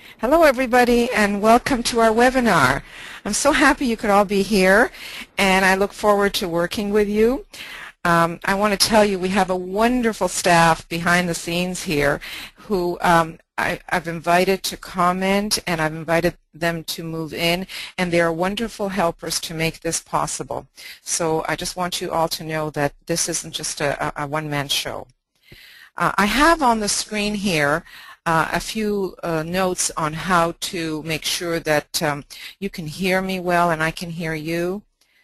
Hello everybody and welcome to our webinar. I'm so happy you could all be here and I look forward to working with you. I want to tell you we have a wonderful staff behind the scenes here who I've invited to comment, and I've invited them to move in, and they are wonderful helpers to make this possible. So I just want you all to know that this isn't just a one-man show. I have on the screen here a few notes on how to make sure that you can hear me well and I can hear you.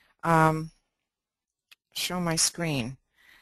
Show my screen.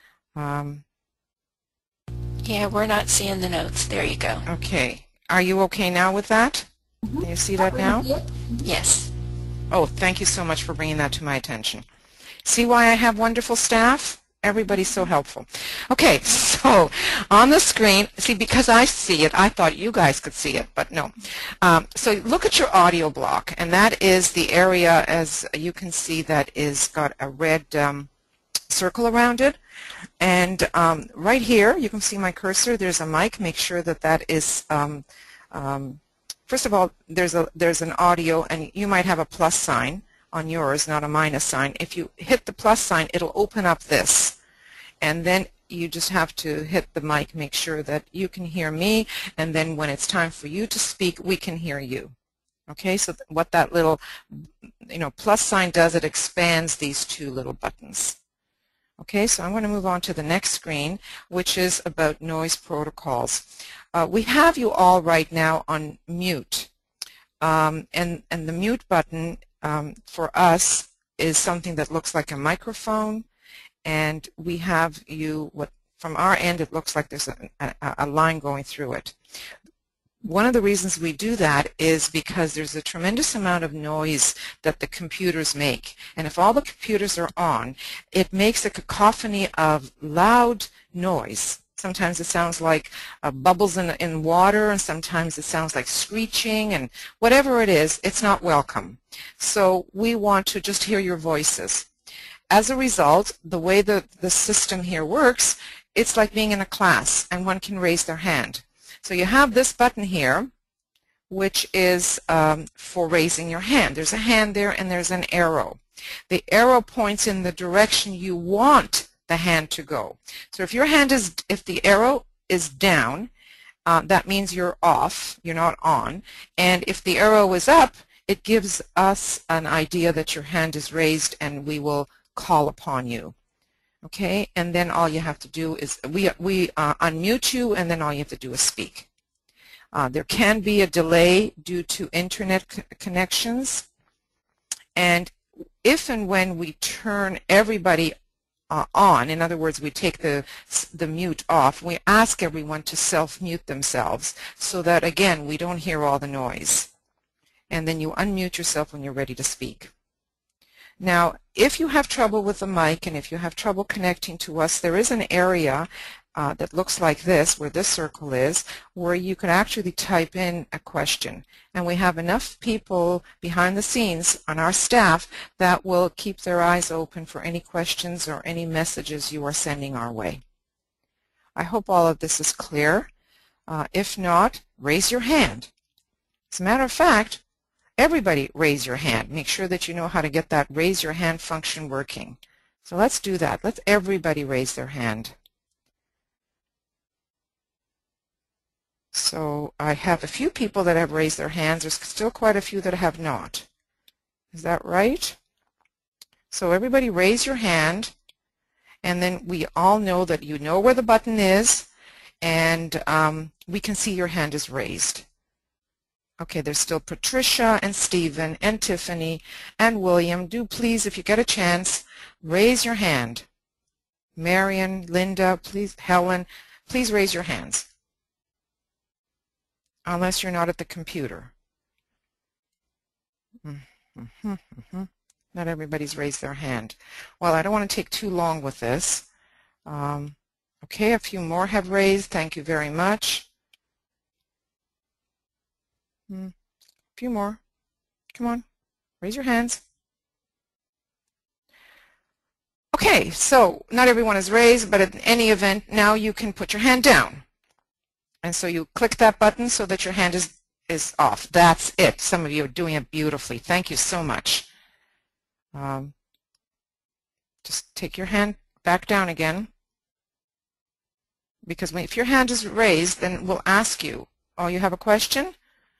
Yeah, we're not seeing the notes. There you go. Okay. Are you okay now with that? Can you see that now? Yes. Oh, thank you so much for bringing that to my attention. See why I have wonderful staff? Everybody's so helpful. Okay, so on the screen, see, because I see it, I thought you guys could see it, but no. So look at your audio block, and that is the area, as you can see, that is got a red circle around it. And right here, you can see my cursor, there's a mic. Make sure that that is, first of all, there's an audio, and you might have a plus sign on yours, not a minus sign. If you hit the plus sign, it'll open up this. And then you just have to hit the mic, make sure that you can hear me, and then when it's time for you to speak, we can hear you. Okay, so what that little, plus sign does, it expands these two little buttons. Okay, so I'm going to move on to the next screen, which is about noise protocols. We have you all right now on mute, and the mute button for us is something that looks like a microphone, and we have you, from our end it looks like there's a line going through it. One of the reasons we do that is because there's a tremendous amount of noise that the computers make, and if all the computers are on, it makes a cacophony of loud noise. Sometimes it sounds like bubbles in water, and sometimes it sounds like screeching, and whatever it is, it's not welcome. So we want to just hear your voices. As a result, the way the system here works, it's like being in a class, and one can raise their hand. So you have this button here, which is for raising your hand. There's a hand there, and there's an arrow. The arrow points in the direction you want the hand to go. So if if the arrow is down, that means you're off, you're not on. And if the arrow is up, it gives us an idea that your hand is raised, and we will call upon you. Okay, and then all you have to do is we unmute you, and then all you have to do is speak. There can be a delay due to internet connections, and if and when we turn everybody on, in other words, we take the mute off, we ask everyone to self-mute themselves so that, again, we don't hear all the noise. And then you unmute yourself when you're ready to speak. Now, if you have trouble with the mic and if you have trouble connecting to us, there is an area that looks like this, where this circle is, where you can actually type in a question. And we have enough people behind the scenes on our staff that will keep their eyes open for any questions or any messages you are sending our way. I hope all of this is clear. If not, raise your hand. As a matter of fact, everybody raise your hand. Make sure that you know how to get that raise your hand function working. So let's do that. Let's everybody raise their hand. So I have a few people that have raised their hands. There's still quite a few that have not. Is that right? So everybody raise your hand, and then we all know that you know where the button is, and we can see your hand is raised. Okay, there's still Patricia and Stephen and Tiffany and William. Do please, if you get a chance, raise your hand. Marion, Linda, please, Helen, please raise your hands. Unless you're not at the computer. Not everybody's raised their hand. Well, I don't want to take too long with this. Okay, a few more have raised. Thank you very much. A few more. Come on, raise your hands. Okay, so not everyone is raised, but in any event, now you can put your hand down. And so you click that button so that your hand is off. That's it. Some of you are doing it beautifully. Thank you so much. Just take your hand back down again, because if your hand is raised, then we'll ask you. Oh, you have a question?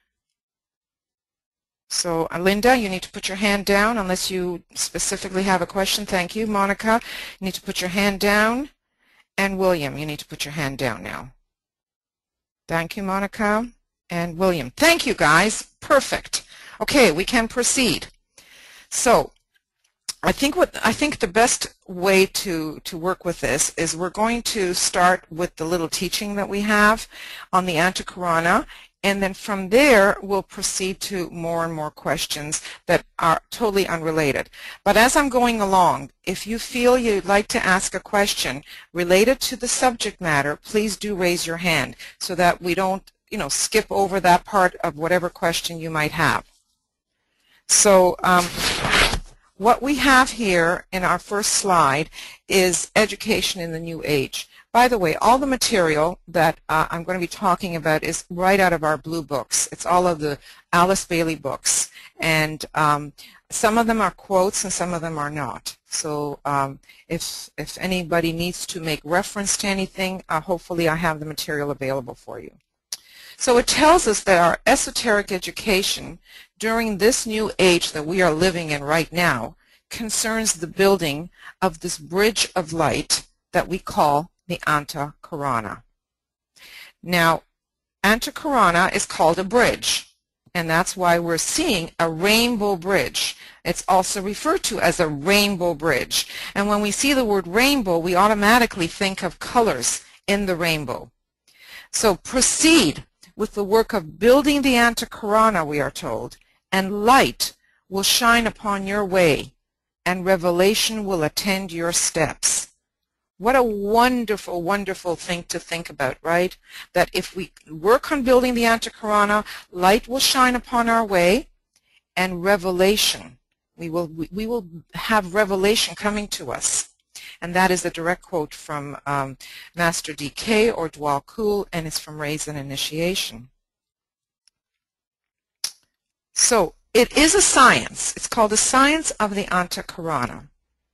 So, Linda, you need to put your hand down unless you specifically have a question. Thank you. Monica, you need to put your hand down. And William, you need to put your hand down now. Thank you, Monica and William. Thank you, guys. Perfect. Okay, we can proceed. So, I think the best way to work with this is we're going to start with the little teaching that we have on the Antakarana, and then from there we'll proceed to more and more questions that are totally unrelated. But as I'm going along, if you feel you'd like to ask a question related to the subject matter, please do raise your hand so that we don't, skip over that part of whatever question you might have. So what we have here in our first slide is education in the new age. By the way, all the material that I'm going to be talking about is right out of our blue books. It's all of the Alice Bailey books. And some of them are quotes and some of them are not. So if anybody needs to make reference to anything, hopefully I have the material available for you. So it tells us that our esoteric education during this new age that we are living in right now concerns the building of this bridge of light that we call the Antakarana. Now, Antakarana is called a bridge, and that's why we're seeing a rainbow bridge. It's also referred to as a rainbow bridge. And when we see the word rainbow, we automatically think of colors in the rainbow. So proceed with the work of building the Antakarana, we are told, and light will shine upon your way, and revelation will attend your steps. What a wonderful, wonderful thing to think about, right? That if we work on building the Antakarana, light will shine upon our way, and revelation, we will have revelation coming to us. And that is a direct quote from Master D.K. or Dwal Khul, and it's from Raise and Initiation. So it is a science. It's called the science of the Antakarana.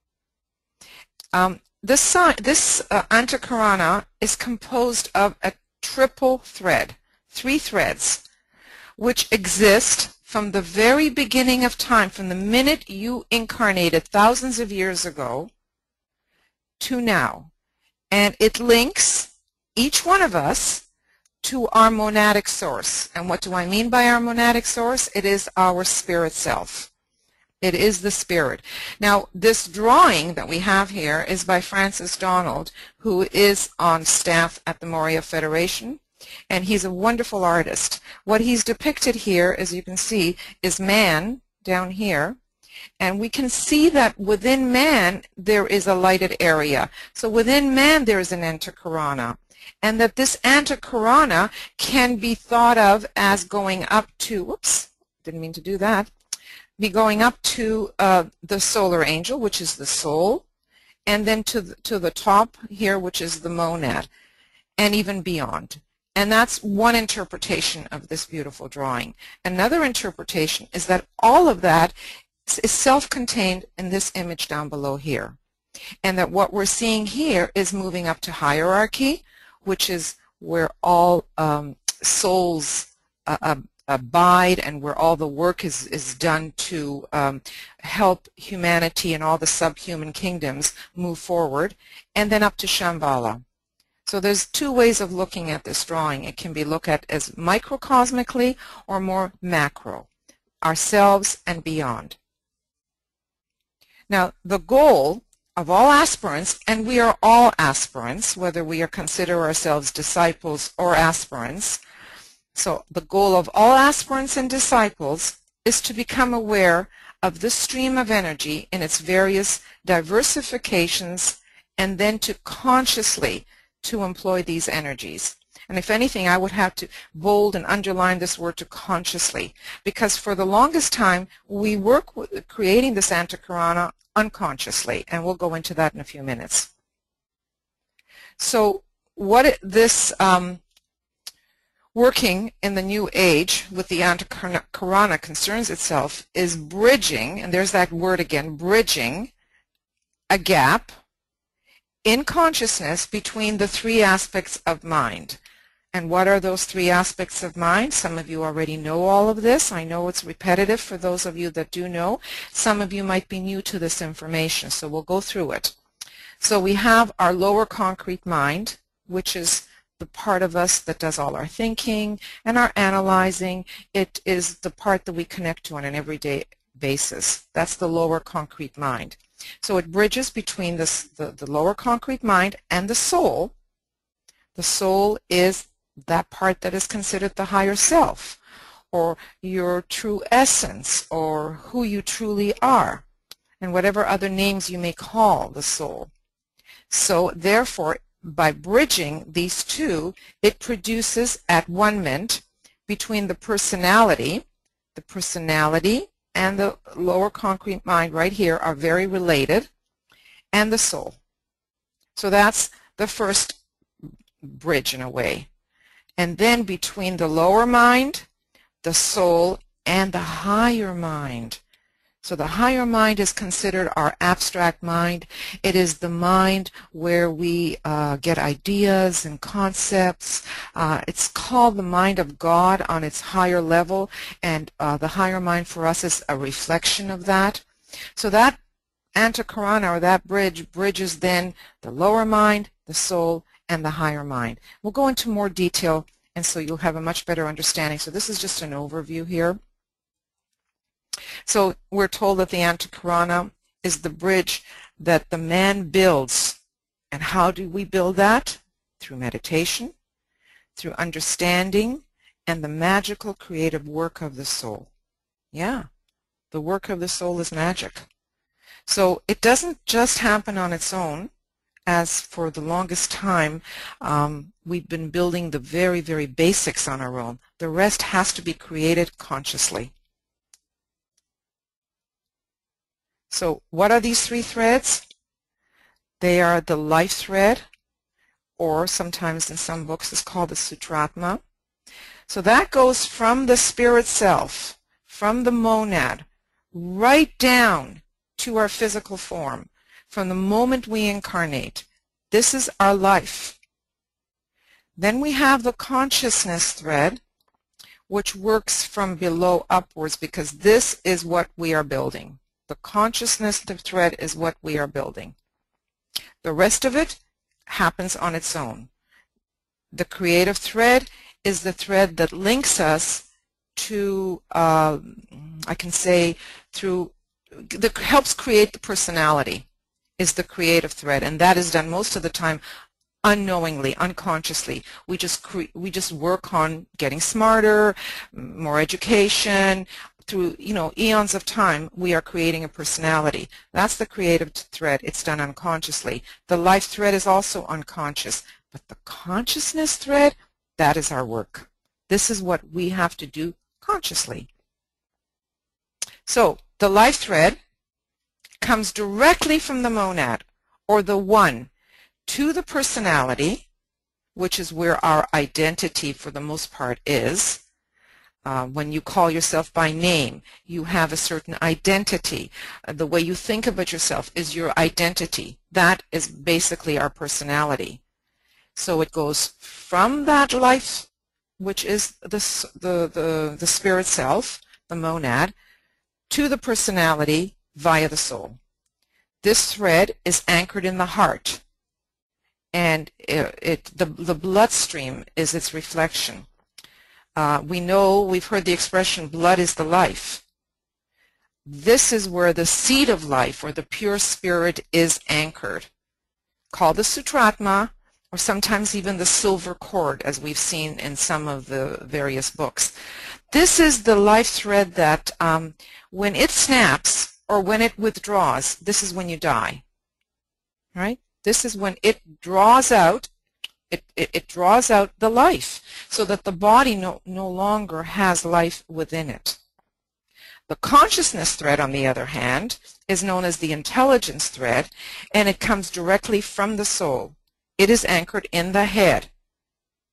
This Antakarana is composed of a triple thread, 3 threads, which exist from the very beginning of time, from the minute you incarnated thousands of years ago to now. And it links each one of us to our monadic source. And what do I mean by our monadic source? It is our spirit self. It is the spirit. Now, this drawing that we have here is by Francis Donald, who is on staff at the Moria Federation, and he's a wonderful artist. What he's depicted here, as you can see, is man down here, and we can see that within man there is a lighted area. So within man there is an Antakarana, and that this Antakarana can be thought of as going up to, whoops, didn't mean to do that, be going up to the solar angel, which is the soul, and then to the top here, which is the monad, and even beyond. And that's one interpretation of this beautiful drawing. Another interpretation is that all of that is self-contained in this image down below here. And that what we're seeing here is moving up to hierarchy, which is where all souls abide and where all the work is done to help humanity and all the subhuman kingdoms move forward, and then up to Shambhala. So there's 2 ways of looking at this drawing. It can be looked at as microcosmically or more macro, ourselves and beyond. Now, the goal of all aspirants, and we are all aspirants, whether we consider ourselves disciples or aspirants, so the goal of all aspirants and disciples is to become aware of this stream of energy in its various diversifications, and then to consciously to employ these energies. And if anything, I would have to bold and underline this word to consciously, because for the longest time we work with creating this Antakarana unconsciously, and we'll go into that in a few minutes. So what working in the New Age with the Antakarana concerns itself is bridging, and there's that word again, bridging a gap in consciousness between the three aspects of mind. And what are those three aspects of mind? Some of you already know all of this. I know it's repetitive for those of you that do know. Some of you might be new to this information, so we'll go through it. So we have our lower concrete mind, which is the part of us that does all our thinking and our analyzing. It is the part that we connect to on an everyday basis. That's the lower concrete mind. So it bridges between the lower concrete mind and the soul. The soul is that part that is considered the higher self, or your true essence, or who you truly are, and whatever other names you may call the soul. So therefore, by bridging these two, it produces at-one-ment between the personality and the lower concrete mind right here are very related, and the soul. So that's the first bridge in a way. And then between the lower mind, the soul, and the higher mind. So the higher mind is considered our abstract mind. It is the mind where we get ideas and concepts. It's called the mind of God on its higher level, and the higher mind for us is a reflection of that. So that Antakarana, or that bridge, bridges then the lower mind, the soul, and the higher mind. We'll go into more detail, and so you'll have a much better understanding. So this is just an overview here. So we're told that the Antakarana is the bridge that the man builds. And how do we build that? Through meditation, through understanding, and the magical creative work of the soul. Yeah, the work of the soul is magic. So it doesn't just happen on its own. As for the longest time, we've been building the very, very basics on our own. The rest has to be created consciously. So what are these three threads? They are the life thread, or sometimes in some books it's called the Sutratma. So that goes from the spirit self, from the monad, right down to our physical form. From the moment we incarnate. This is our life. Then we have the consciousness thread, which works from below upwards, because this is what we are building. The consciousness thread is what we are building. The rest of it happens on its own. The creative thread is the thread that links us to, I can say, that helps create the personality. Is the creative thread, and that is done most of the time unknowingly, unconsciously. We just work on getting smarter, more education. Through eons of time, we are creating a personality. That's the creative thread. It's done unconsciously. The life thread is also unconscious, but the consciousness thread, that is our work. This is what we have to do consciously. So the life thread comes directly from the monad, or the one, to the personality, which is where our identity for the most part is. When you call yourself by name, you have a certain identity. The way you think about yourself is your identity. That is basically our personality. So it goes from that life, which is the spirit self, the monad, to the personality via the soul. This thread is anchored in the heart, and the bloodstream is its reflection. We've heard the expression, blood is the life. This is where the seed of life, or the pure spirit, is anchored, called the Sutratma, or sometimes even the silver cord, as we've seen in some of the various books. This is the life thread that when it snaps, or when it withdraws, this is when you die, right? This is when it draws out, it draws out the life, so that the body no longer has life within it. The consciousness thread, on the other hand, is known as the intelligence thread, and it comes directly from the soul. It is anchored in the head.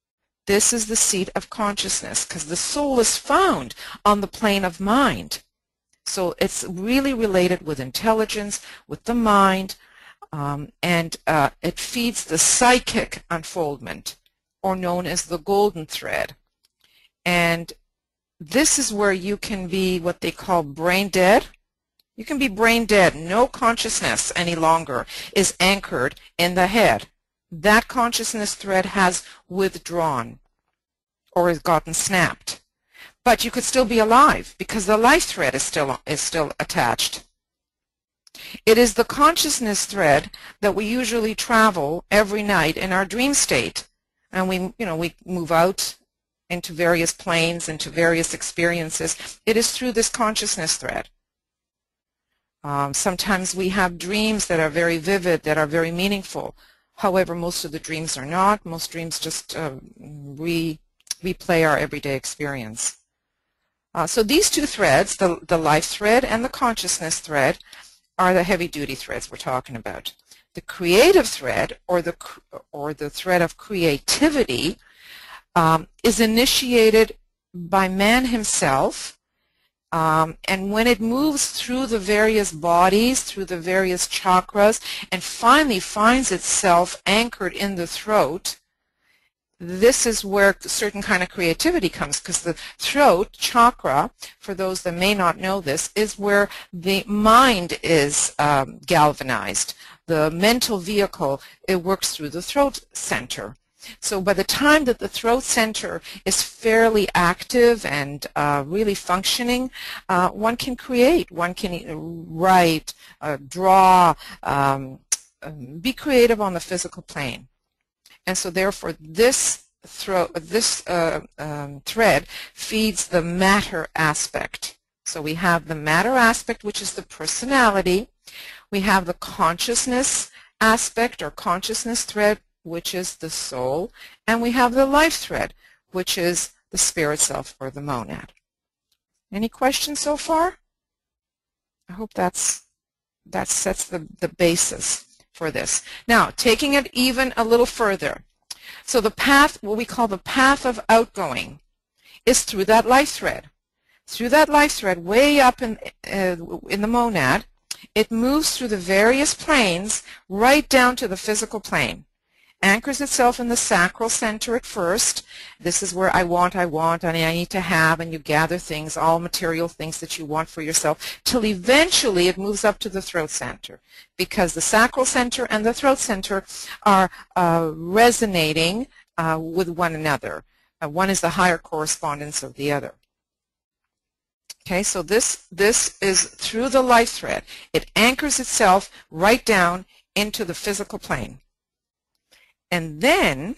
This is the seat of consciousness, because the soul is found on the plane of mind. So it's really related with intelligence, with the mind, and it feeds the psychic unfoldment, or known as the golden thread. And this is where you can be what they call brain dead. You can be brain dead. No consciousness any longer is anchored in the head. That consciousness thread has withdrawn or has gotten snapped. But you could still be alive because the life thread is still attached. It is the consciousness thread that we usually travel every night in our dream state, and we move out into various planes, into various experiences. It is through this consciousness thread. Sometimes we have dreams that are very vivid, that are very meaningful. However, most of the dreams are not. Most dreams just replay our everyday experience. So these two threads, the life thread and the consciousness thread, are the heavy-duty threads we're talking about. The creative thread, or the thread of creativity, is initiated by man himself, and when it moves through the various bodies, through the various chakras, and finally finds itself anchored in the throat, this is where certain kind of creativity comes, because the throat chakra, for those that may not know this, is where the mind is galvanized. The mental vehicle, it works through the throat center. So by the time that the throat center is fairly active and really functioning, one can create, one can write, draw, be creative on the physical plane. And so therefore this thread feeds the matter aspect. So we have the matter aspect, which is the personality. We have the consciousness aspect or consciousness thread, which is the soul. And we have the life thread, which is the spirit self or the monad. Any questions so far? I hope that sets the basis for this. Now, taking it even a little further. So the path, what we call the path of outgoing, is through that life thread. Through that life thread, way up in the monad, it moves through the various planes right down to the physical plane. Anchors itself in the sacral center at first. This is where I want, and I need to have, and you gather things, all material things that you want for yourself, till eventually it moves up to the throat center, because the sacral center and the throat center are resonating with one another. One is the higher correspondence of the other. Okay, so this is through the life thread. It anchors itself right down into the physical plane. And then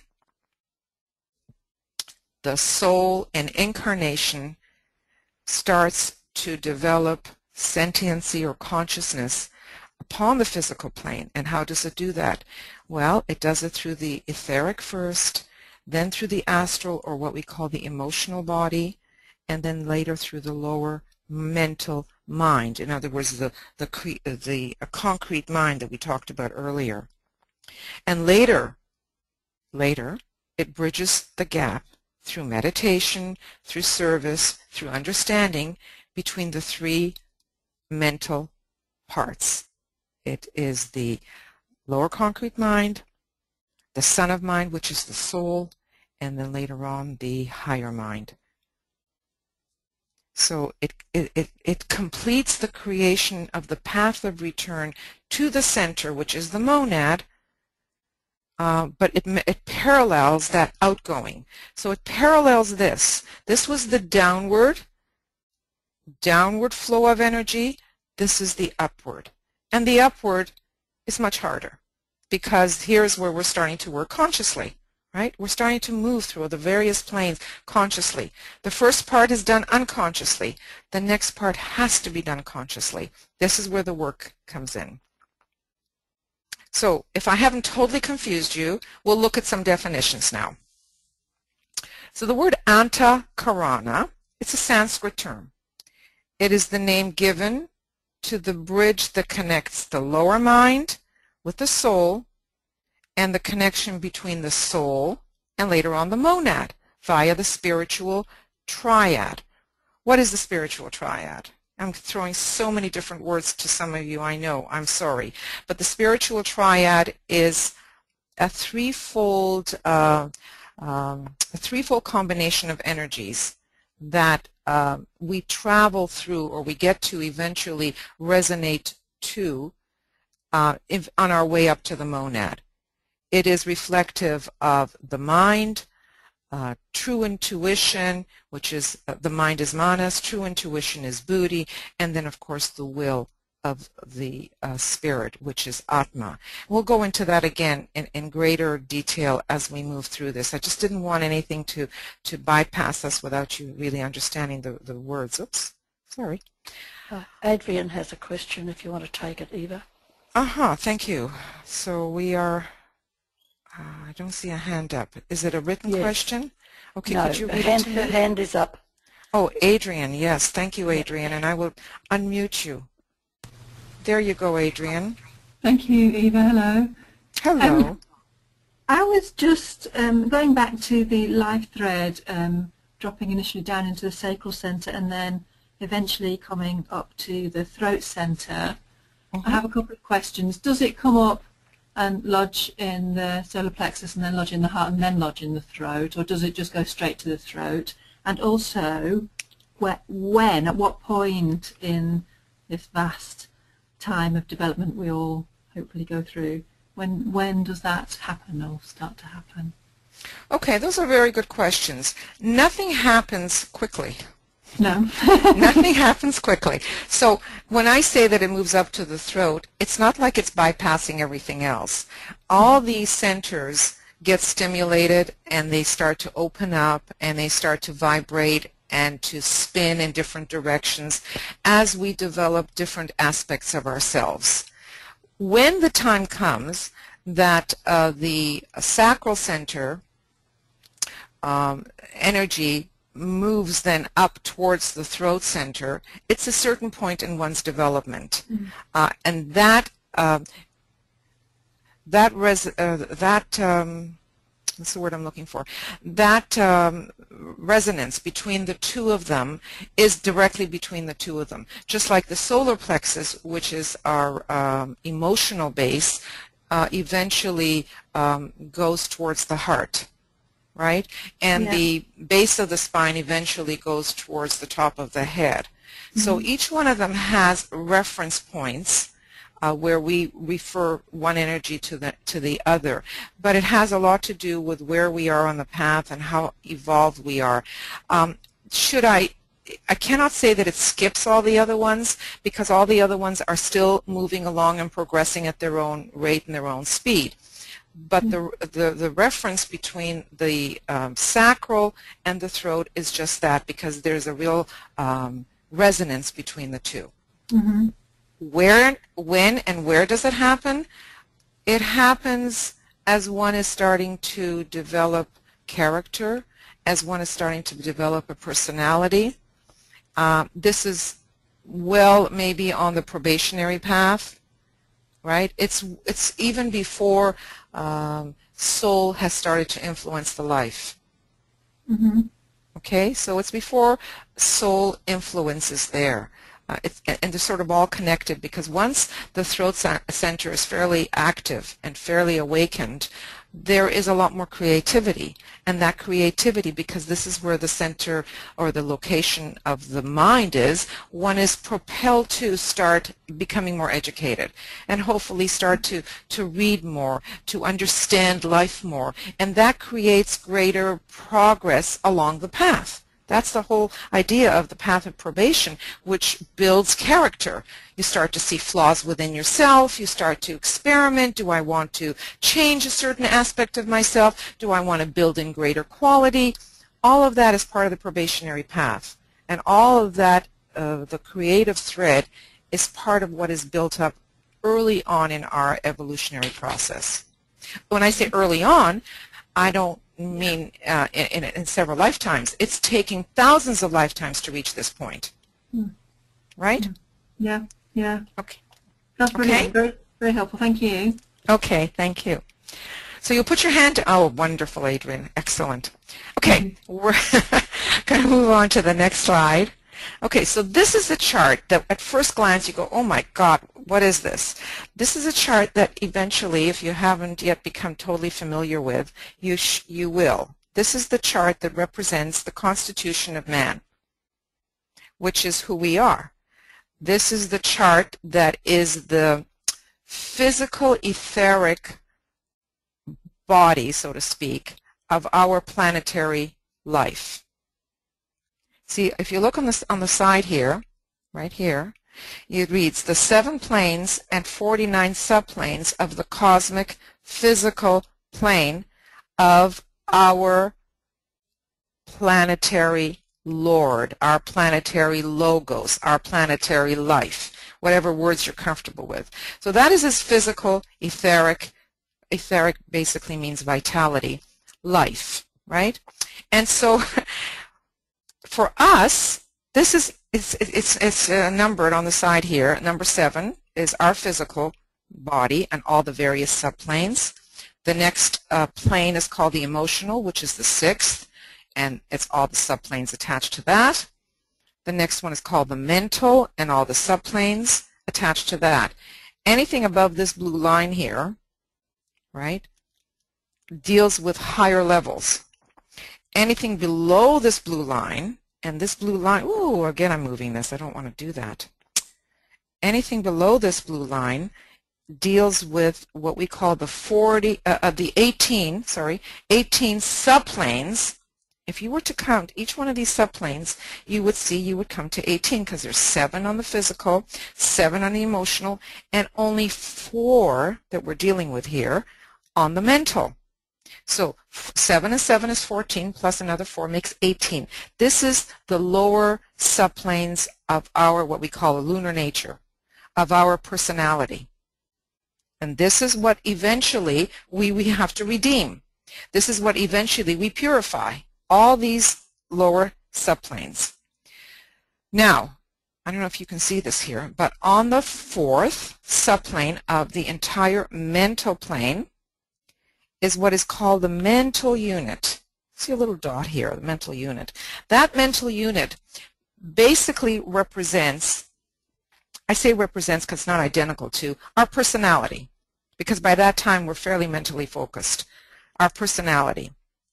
the soul in incarnation starts to develop sentiency or consciousness upon the physical plane. And how does it do that? Well, it does it through the etheric first, then through the astral, or what we call the emotional body, and then later through the lower mental mind. In other words, the concrete mind that we talked about earlier. And later, it bridges the gap through meditation, through service, through understanding between the three mental parts. It is the lower concrete mind, the son of mind, which is the soul, and then later on the higher mind. So it completes the creation of the path of return to the center, which is the monad, but it parallels that outgoing. So it parallels this. This was the downward flow of energy. This is the upward. And the upward is much harder, because here's where we're starting to work consciously, right? We're starting to move through the various planes consciously. The first part is done unconsciously. The next part has to be done consciously. This is where the work comes in. So if I haven't totally confused you, we'll look at some definitions now. So the word Antakarana, it's a Sanskrit term. It is the name given to the bridge that connects the lower mind with the soul, and the connection between the soul and later on the monad. via the spiritual triad. What is the spiritual triad? I'm throwing so many different words to some of you, I know, I'm sorry. But the spiritual triad is a threefold combination of energies that we travel through, or we get to eventually resonate to on our way up to the monad. It is reflective of the mind, true intuition, which is the mind is manas, true intuition is buddhi, and then of course the will of the spirit, which is atma. We'll go into that again in greater detail as we move through this. I just didn't want anything to bypass us without you really understanding the words. Oops, sorry. Adrian has a question if you want to take it, Eva. Thank you. So we are, I don't see a hand up. Is it a written question? Okay, no, could you read it to me? Her hand is up. Oh, Adrian, yes. Thank you, Adrian, and I will unmute you. There you go, Adrian. Thank you, Eva. Hello. Hello. I was just going back to the life thread, dropping initially down into the sacral center and then eventually coming up to the throat center. I have a couple of questions. Does it come up and lodge in the solar plexus and then lodge in the heart and then lodge in the throat, or does it just go straight to the throat? And also, when, at what point in this vast time of development we all hopefully go through, when does that happen or start to happen? Okay, those are very good questions. Nothing happens quickly. No. Nothing happens quickly. So when I say that it moves up to the throat, it's not like it's bypassing everything else. All these centers get stimulated and they start to open up and they start to vibrate and to spin in different directions as we develop different aspects of ourselves. When the time comes that the sacral center energy moves then up towards the throat center, it's a certain point in one's development, and that what's the word I'm looking for? That resonance between the two of them is directly between the two of them. Just like the solar plexus, which is our emotional base, eventually goes towards the heart, right? And the base of the spine eventually goes towards the top of the head. So each one of them has reference points where we refer one energy to the other, but it has a lot to do with where we are on the path and how evolved we are. I cannot say that it skips all the other ones, because all the other ones are still moving along and progressing at their own rate and their own speed. But the reference between the sacral and the throat is just that, because there's a real resonance between the two. Where, when, and where does it happen? It happens as one is starting to develop character, as one is starting to develop a personality. This is maybe on the probationary path, right? It's even before soul has started to influence the life. Okay, so it's before soul influence is there. And they're sort of all connected, because once the throat center is fairly active and fairly awakened, there is a lot more creativity. And that creativity, because this is where the center or the location of the mind is, one is propelled to start becoming more educated and hopefully start to read more, to understand life more. And that creates greater progress along the path. That's the whole idea of the path of probation, which builds character. You start to see flaws within yourself. You start to experiment. Do I want to change a certain aspect of myself? Do I want to build in greater quality? All of that is part of the probationary path. And all of that, the creative thread, is part of what is built up early on in our evolutionary process. When I say early on, I don't mean in several lifetimes. It's taking thousands of lifetimes to reach this point. Right? Yeah. Okay. That's brilliant. Very, very helpful. Thank you. Okay, thank you. So you'll put your hand, oh, wonderful, Adrian. Excellent. Okay, we're going to move on to the next slide. Okay, so this is a chart that at first glance you go, oh my God, what is this? This is a chart that eventually, if you haven't yet become totally familiar with, you will. This is the chart that represents the constitution of man, which is who we are. This is the chart that is the physical etheric body, so to speak, of our planetary life. See, if you look on the side here, right here, it reads the 7 planes and 49 subplanes of the cosmic physical plane of our planetary Lord, our planetary logos, our planetary life, whatever words you're comfortable with. So that is his physical, etheric. Etheric basically means vitality, life, right? And so for us, this is it's numbered on the side here. Number 7 is our physical body and all the various subplanes. The next plane is called the emotional, which is the 6th, and it's all the subplanes attached to that. The next one is called the mental and all the subplanes attached to that. Anything above this blue line here, right, deals with higher levels. Anything below this blue line, and this blue line, ooh, again I'm moving this, I don't want to do that. Anything below this blue line deals with what we call the 18 subplanes. If you were to count each one of these subplanes, you would come to 18 because there's 7 on the physical, 7 on the emotional, and only 4 that we're dealing with here on the mental. So 7 and 7 is 14 plus another 4 makes 18. This is the lower subplanes of our what we call a lunar nature, of our personality. And this is what eventually we have to redeem. This is what eventually we purify, all these lower subplanes. Now, I don't know if you can see this here, but on the 4th subplane of the entire mental plane is what is called the mental unit. See a little dot here, the mental unit. That mental unit basically represents, I say represents because it's not identical to, our personality, because by that time we're fairly mentally focused, our personality.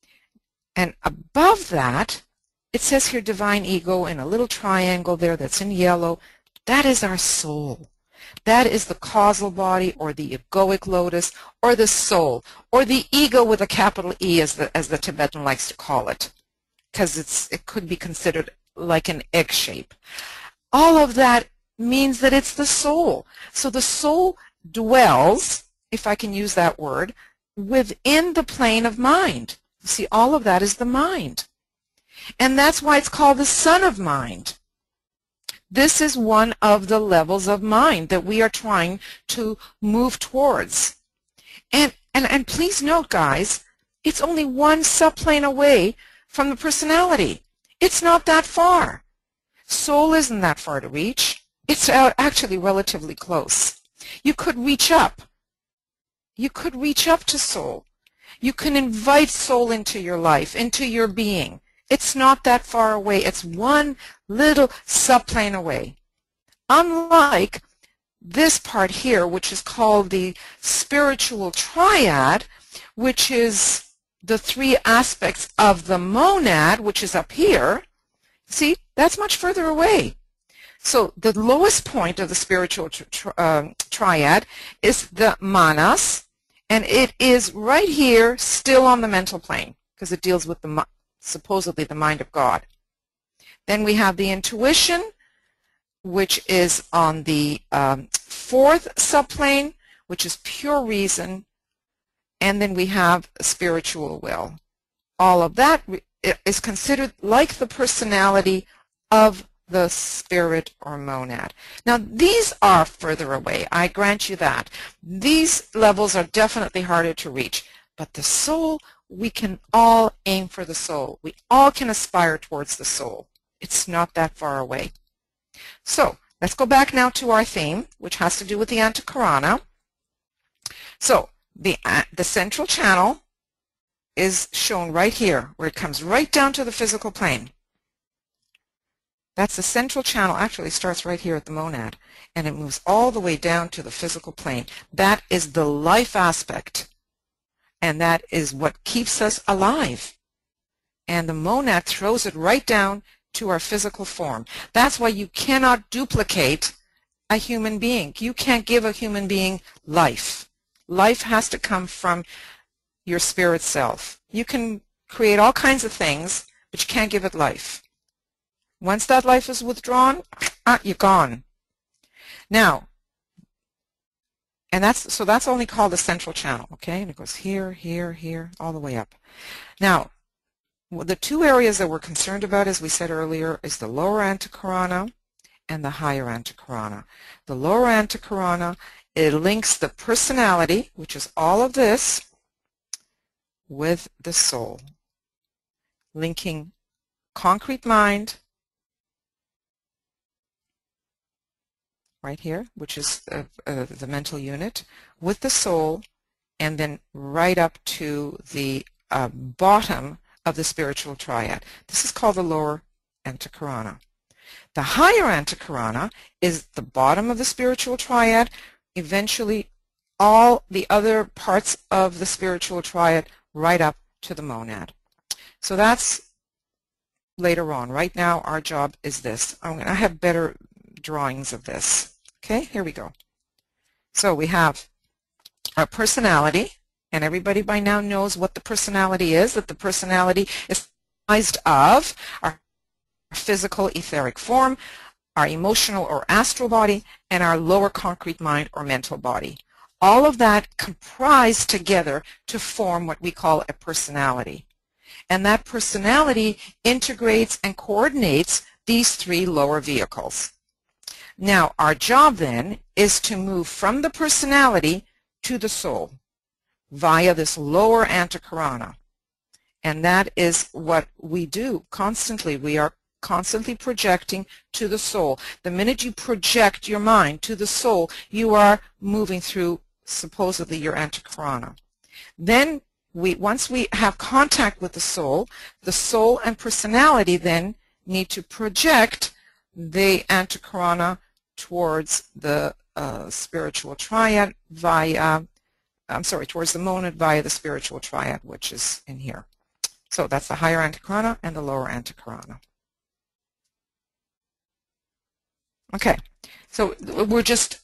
And above that, it says here divine ego in a little triangle there that's in yellow. That is our soul. That is the causal body, or the egoic lotus, or the soul, or the ego with a capital E, as the Tibetan likes to call it, because it could be considered like an egg shape. All of that means that it's the soul. So the soul dwells, if I can use that word, within the plane of mind. See, all of that is the mind. And that's why it's called the son of mind. This is one of the levels of mind that we are trying to move towards. And please note, guys, it's only one subplane away from the personality. It's not that far. Soul isn't that far to reach. It's actually relatively close. You could reach up. You could reach up to soul. You can invite soul into your life, into your being. It's not that far away. It's one little subplane away. Unlike this part here, which is called the spiritual triad, which is the 3 aspects of the monad, which is up here. See, that's much further away. So the lowest point of the spiritual triad is the manas, and it is right here, still on the mental plane, because it deals with supposedly the mind of God. Then we have the intuition, which is on the 4th subplane, which is pure reason. And then we have spiritual will. All of that is considered like the personality of the spirit or monad. Now, these are further away. I grant you that. These levels are definitely harder to reach. But the soul, we can all aim for the soul. We all can aspire towards the soul. It's not that far away. So let's go back now to our theme, which has to do with the Antakarana. So The central channel is shown right here, where it comes right down to the physical plane. That's the central channel. Actually starts right here at the monad, and it moves all the way down to the physical plane. That is the life aspect, and that is what keeps us alive. And the monad throws it right down to our physical form. That's why you cannot duplicate a human being. You can't give a human being life. Life has to come from your spirit self. You can create all kinds of things, but you can't give it life. Once that life is withdrawn, you're gone. Now, and that's only called the central channel, okay? And it goes here, here, here, all the way up. Now, the two areas that we're concerned about, as we said earlier, is the lower antakarana and the higher antakarana. The lower antakarana, it links the personality, which is all of this, with the soul, linking concrete mind, right here, which is the mental unit, with the soul, and then right up to the bottom of the spiritual triad. This is called the lower antakarana. The higher antakarana is the bottom of the spiritual triad, eventually all the other parts of the spiritual triad right up to the monad. So that's later on. Right now our job is this. I have better drawings of this. Okay, here we go. So we have our personality, and everybody by now knows what the personality is, that the personality is comprised of our physical etheric form, our emotional or astral body, and our lower concrete mind or mental body. All of that comprised together to form what we call a personality. And that personality integrates and coordinates these three lower vehicles. Now, our job then is to move from the personality to the soul via this lower antakarana. And that is what we do constantly. We are constantly projecting to the soul. The minute you project your mind to the soul, you are moving through supposedly your antakarana. Then once we have contact with the soul and personality then need to project the antakarana towards the spiritual triad via, towards the monad via the spiritual triad, which is in here. So that's the higher antakarana and the lower antakarana. Okay, so we're just,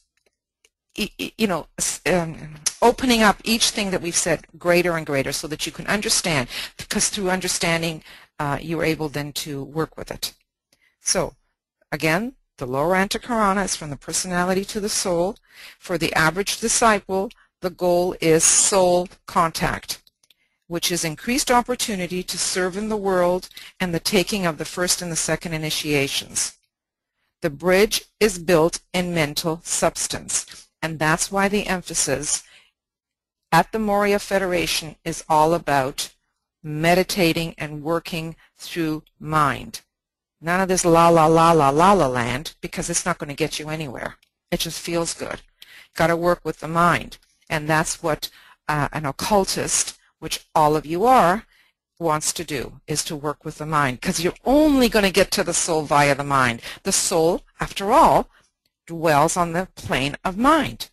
opening up each thing that we've said greater and greater so that you can understand, because through understanding you're able then to work with it. So again, the lower antakarana is from the personality to the soul. For the average disciple, the goal is soul contact, which is increased opportunity to serve in the world and the taking of the first and the second initiations. The bridge is built in mental substance, and that's why the emphasis at the Moria Federation is all about meditating and working through mind. None of this la la la la la la land, because it's not going to get you anywhere. It just feels good. Got to work with the mind, and that's what an occultist, which all of you are, wants to do, is to work with the mind, because you're only going to get to the soul via the mind. The soul, after all, dwells on the plane of mind.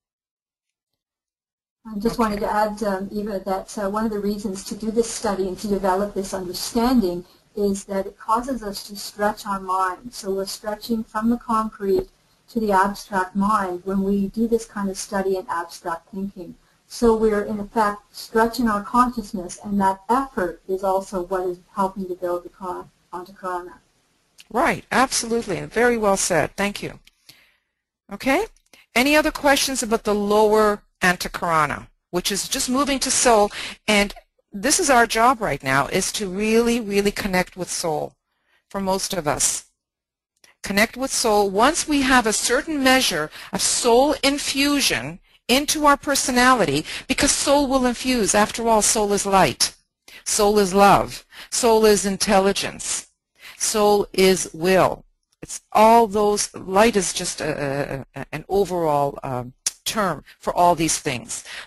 I just wanted to add, Eva, that one of the reasons to do this study and to develop this understanding is that it causes us to stretch our mind. So we're stretching from the concrete to the abstract mind when we do this kind of study in abstract thinking. So we're, in effect, stretching our consciousness, and that effort is also what is helping to build the antakarana. Right, absolutely. Very well said. Thank you. Okay? Any other questions about the lower antakarana, which is just moving to soul? And this is our job right now, is to really, really connect with soul for most of us. Connect with soul. Once we have a certain measure of soul infusion into our personality, because soul will infuse. After all, soul is light. Soul is love. Soul is intelligence. Soul is will. It's all those. Light is just an overall term for all these things. But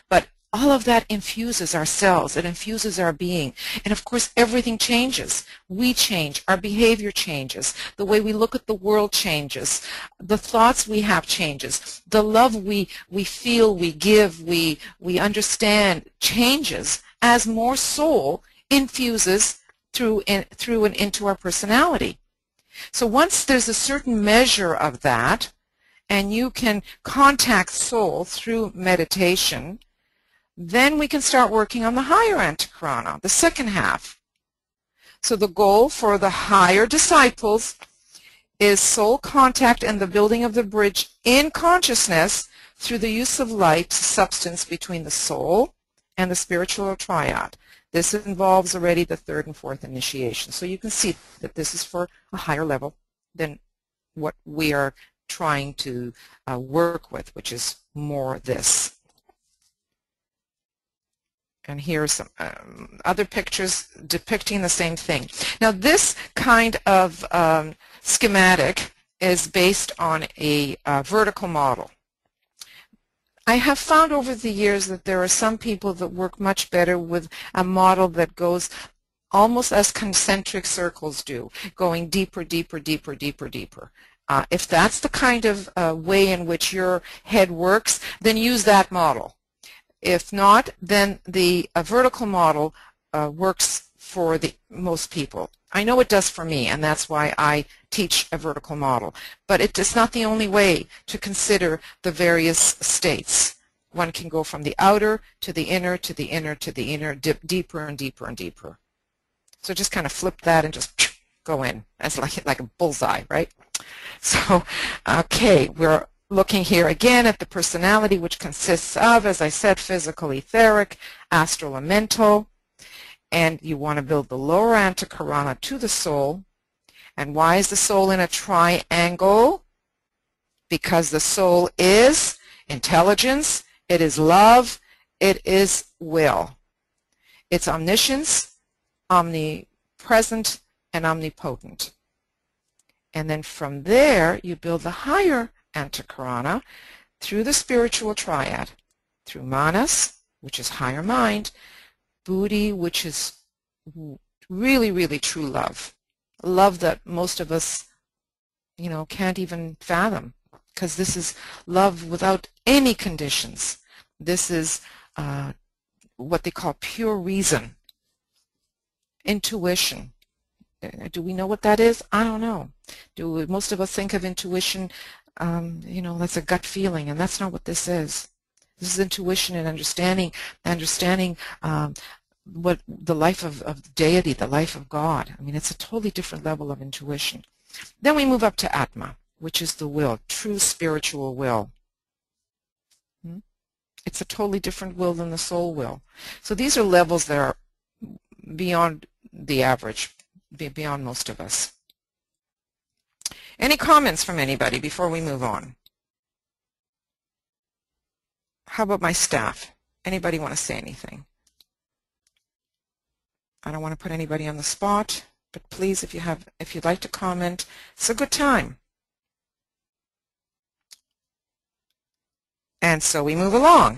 all of that infuses our cells. It infuses our being. And of course, everything changes. We change. Our behavior changes. The way we look at the world changes. The thoughts we have changes. The love we feel, we give, we understand changes as more soul infuses through and into our personality. So once there's a certain measure of that, and you can contact soul through meditation, then we can start working on the higher antakarana, the second half. So the goal for the higher disciples is soul contact and the building of the bridge in consciousness through the use of light substance between the soul and the spiritual triad. This involves already the third and fourth initiation. So you can see that this is for a higher level than what we are trying to work with, which is more this. And here are some other pictures depicting the same thing. Now this kind of schematic is based on a vertical model. I have found over the years that there are some people that work much better with a model that goes almost as concentric circles do, going deeper, deeper, deeper, deeper, deeper. If that's the kind of way in which your head works, then use that model. If not, then the vertical model works for most people. I know it does for me, and that's why I teach a vertical model. But it's not the only way to consider the various states. One can go from the outer to the inner to the inner to the inner, dip deeper and deeper and deeper. So just kind of flip that and just go in. That's like a bullseye, right? So, okay, we're looking here again at the personality, which consists of, as I said, physical, etheric, astral, and mental. And you want to build the lower antakarana to the soul. And why is the soul in a triangle? Because the soul is intelligence, it is love, it is will. It's omniscience, omnipresent, and omnipotent. And then from there, you build the higher antakarana through the spiritual triad, through manas, which is higher mind, buddhi, which is really, really true love. Love that most of us, can't even fathom, because this is love without any conditions. This is what they call pure reason, intuition. Do we know what that is? I don't know. Do most of us think of intuition, that's a gut feeling, and that's not what this is. This is intuition and understanding what the life of deity, the life of God. I mean, it's a totally different level of intuition. Then we move up to Atma, which is the will, true spiritual will. It's a totally different will than the soul will. So these are levels that are beyond the average, beyond most of us. Any comments from anybody before we move on? How about my staff? Anybody want to say anything? I don't want to put anybody on the spot, but please, if you'd like to comment, it's a good time. And so we move along.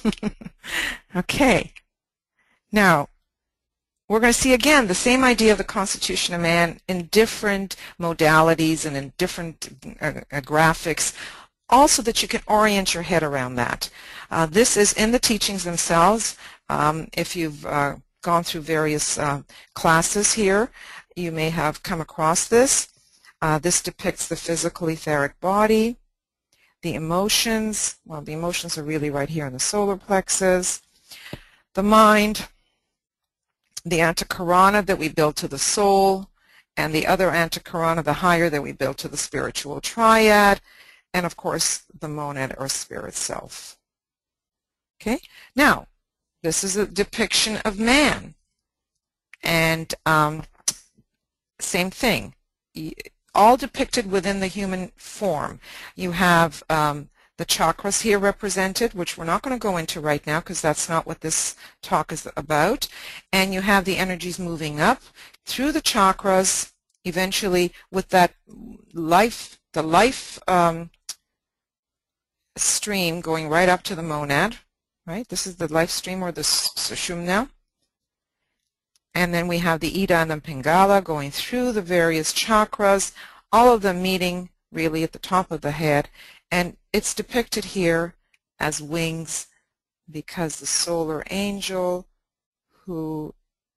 Okay. Now, we're going to see again the same idea of the Constitution of Man in different modalities and in different graphics, also that you can orient your head around that. This is in the teachings themselves. If you've gone through various classes here, you may have come across this. This depicts the physical etheric body, the emotions. Well, the emotions are really right here in the solar plexus. The mind, the antakarana that we build to the soul, and the other antakarana, the higher, that we build to the spiritual triad, and of course the monad or spirit self. Okay, now this is a depiction of man, and same thing, all depicted within the human form. You have the chakras here represented, which we're not going to go into right now because that's not what this talk is about. And you have the energies moving up through the chakras, eventually with that life, stream going right up to the monad, right? This is the life stream or the Sushumna. And then we have the Ida and the Pingala going through the various chakras, all of them meeting really at the top of the head. And it's depicted here as wings because the solar angel who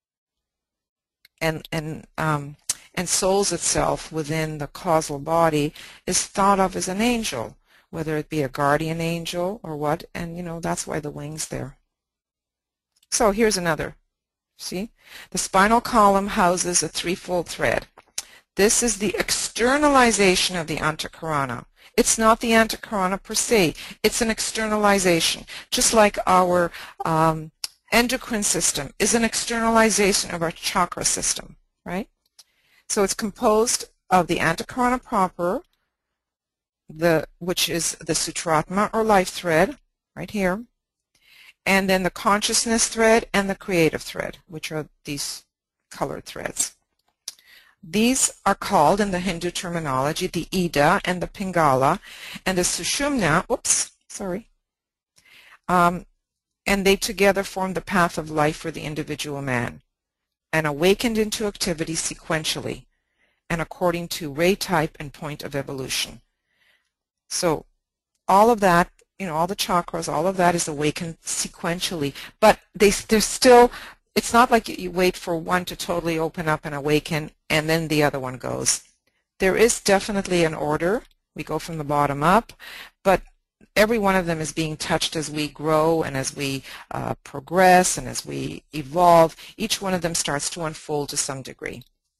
ensouls itself within the causal body is thought of as an angel, whether it be a guardian angel or what, and that's why the wings there. So here's another. See? The spinal column houses a threefold thread. This is the externalization of the Antakarana. It's not the Antakarana per se. It's an externalization. Just like our endocrine system is an externalization of our chakra system, right? So it's composed of the Antakarana proper, which is the Sutratma or life thread, right here, and then the consciousness thread and the creative thread, which are these colored threads. These are called, in the Hindu terminology, the Ida and the Pingala, and the Sushumna, and they together form the path of life for the individual man, and awakened into activity sequentially, and according to ray type and point of evolution. So all of that, all the chakras, all of that is awakened sequentially, but they're still, it's not like you wait for one to totally open up and awaken and then the other one goes. There is definitely an order. We go from the bottom up, but every one of them is being touched as we grow and as we progress and as we evolve. Each one of them starts to unfold to some degree.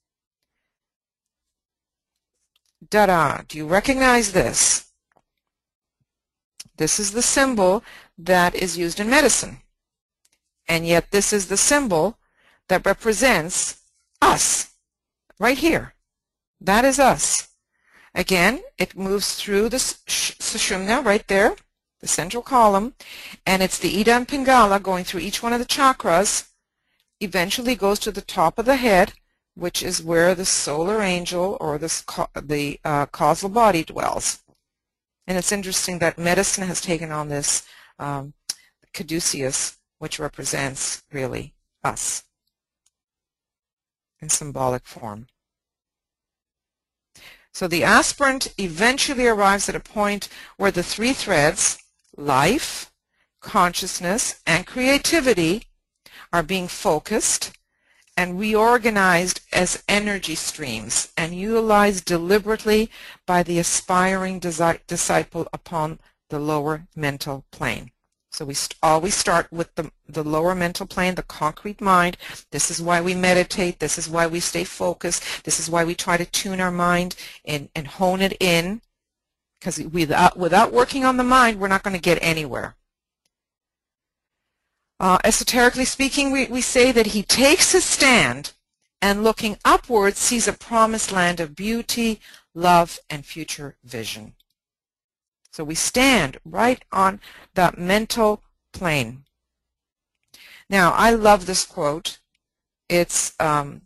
Dada, do you recognize this? This is the symbol that is used in medicine. And yet this is the symbol that represents us, right here. That is us. Again, it moves through the Sushumna right there, the central column, and it's the Ida and Pingala going through each one of the chakras, eventually goes to the top of the head, which is where the solar angel or the causal body dwells. And it's interesting that medicine has taken on this caduceus, which represents really us in symbolic form. So the aspirant eventually arrives at a point where the three threads, life, consciousness, and creativity, are being focused and reorganized as energy streams and utilized deliberately by the aspiring disciple upon the lower mental plane. So we always start with the lower mental plane, the concrete mind. This is why we meditate. This is why we stay focused. This is why we try to tune our mind and hone it in, because without working on the mind, we're not going to get anywhere. Esoterically speaking, we say that he takes his stand and looking upwards sees a promised land of beauty, love, and future vision. So we stand right on that mental plane. Now, I love this quote. It's from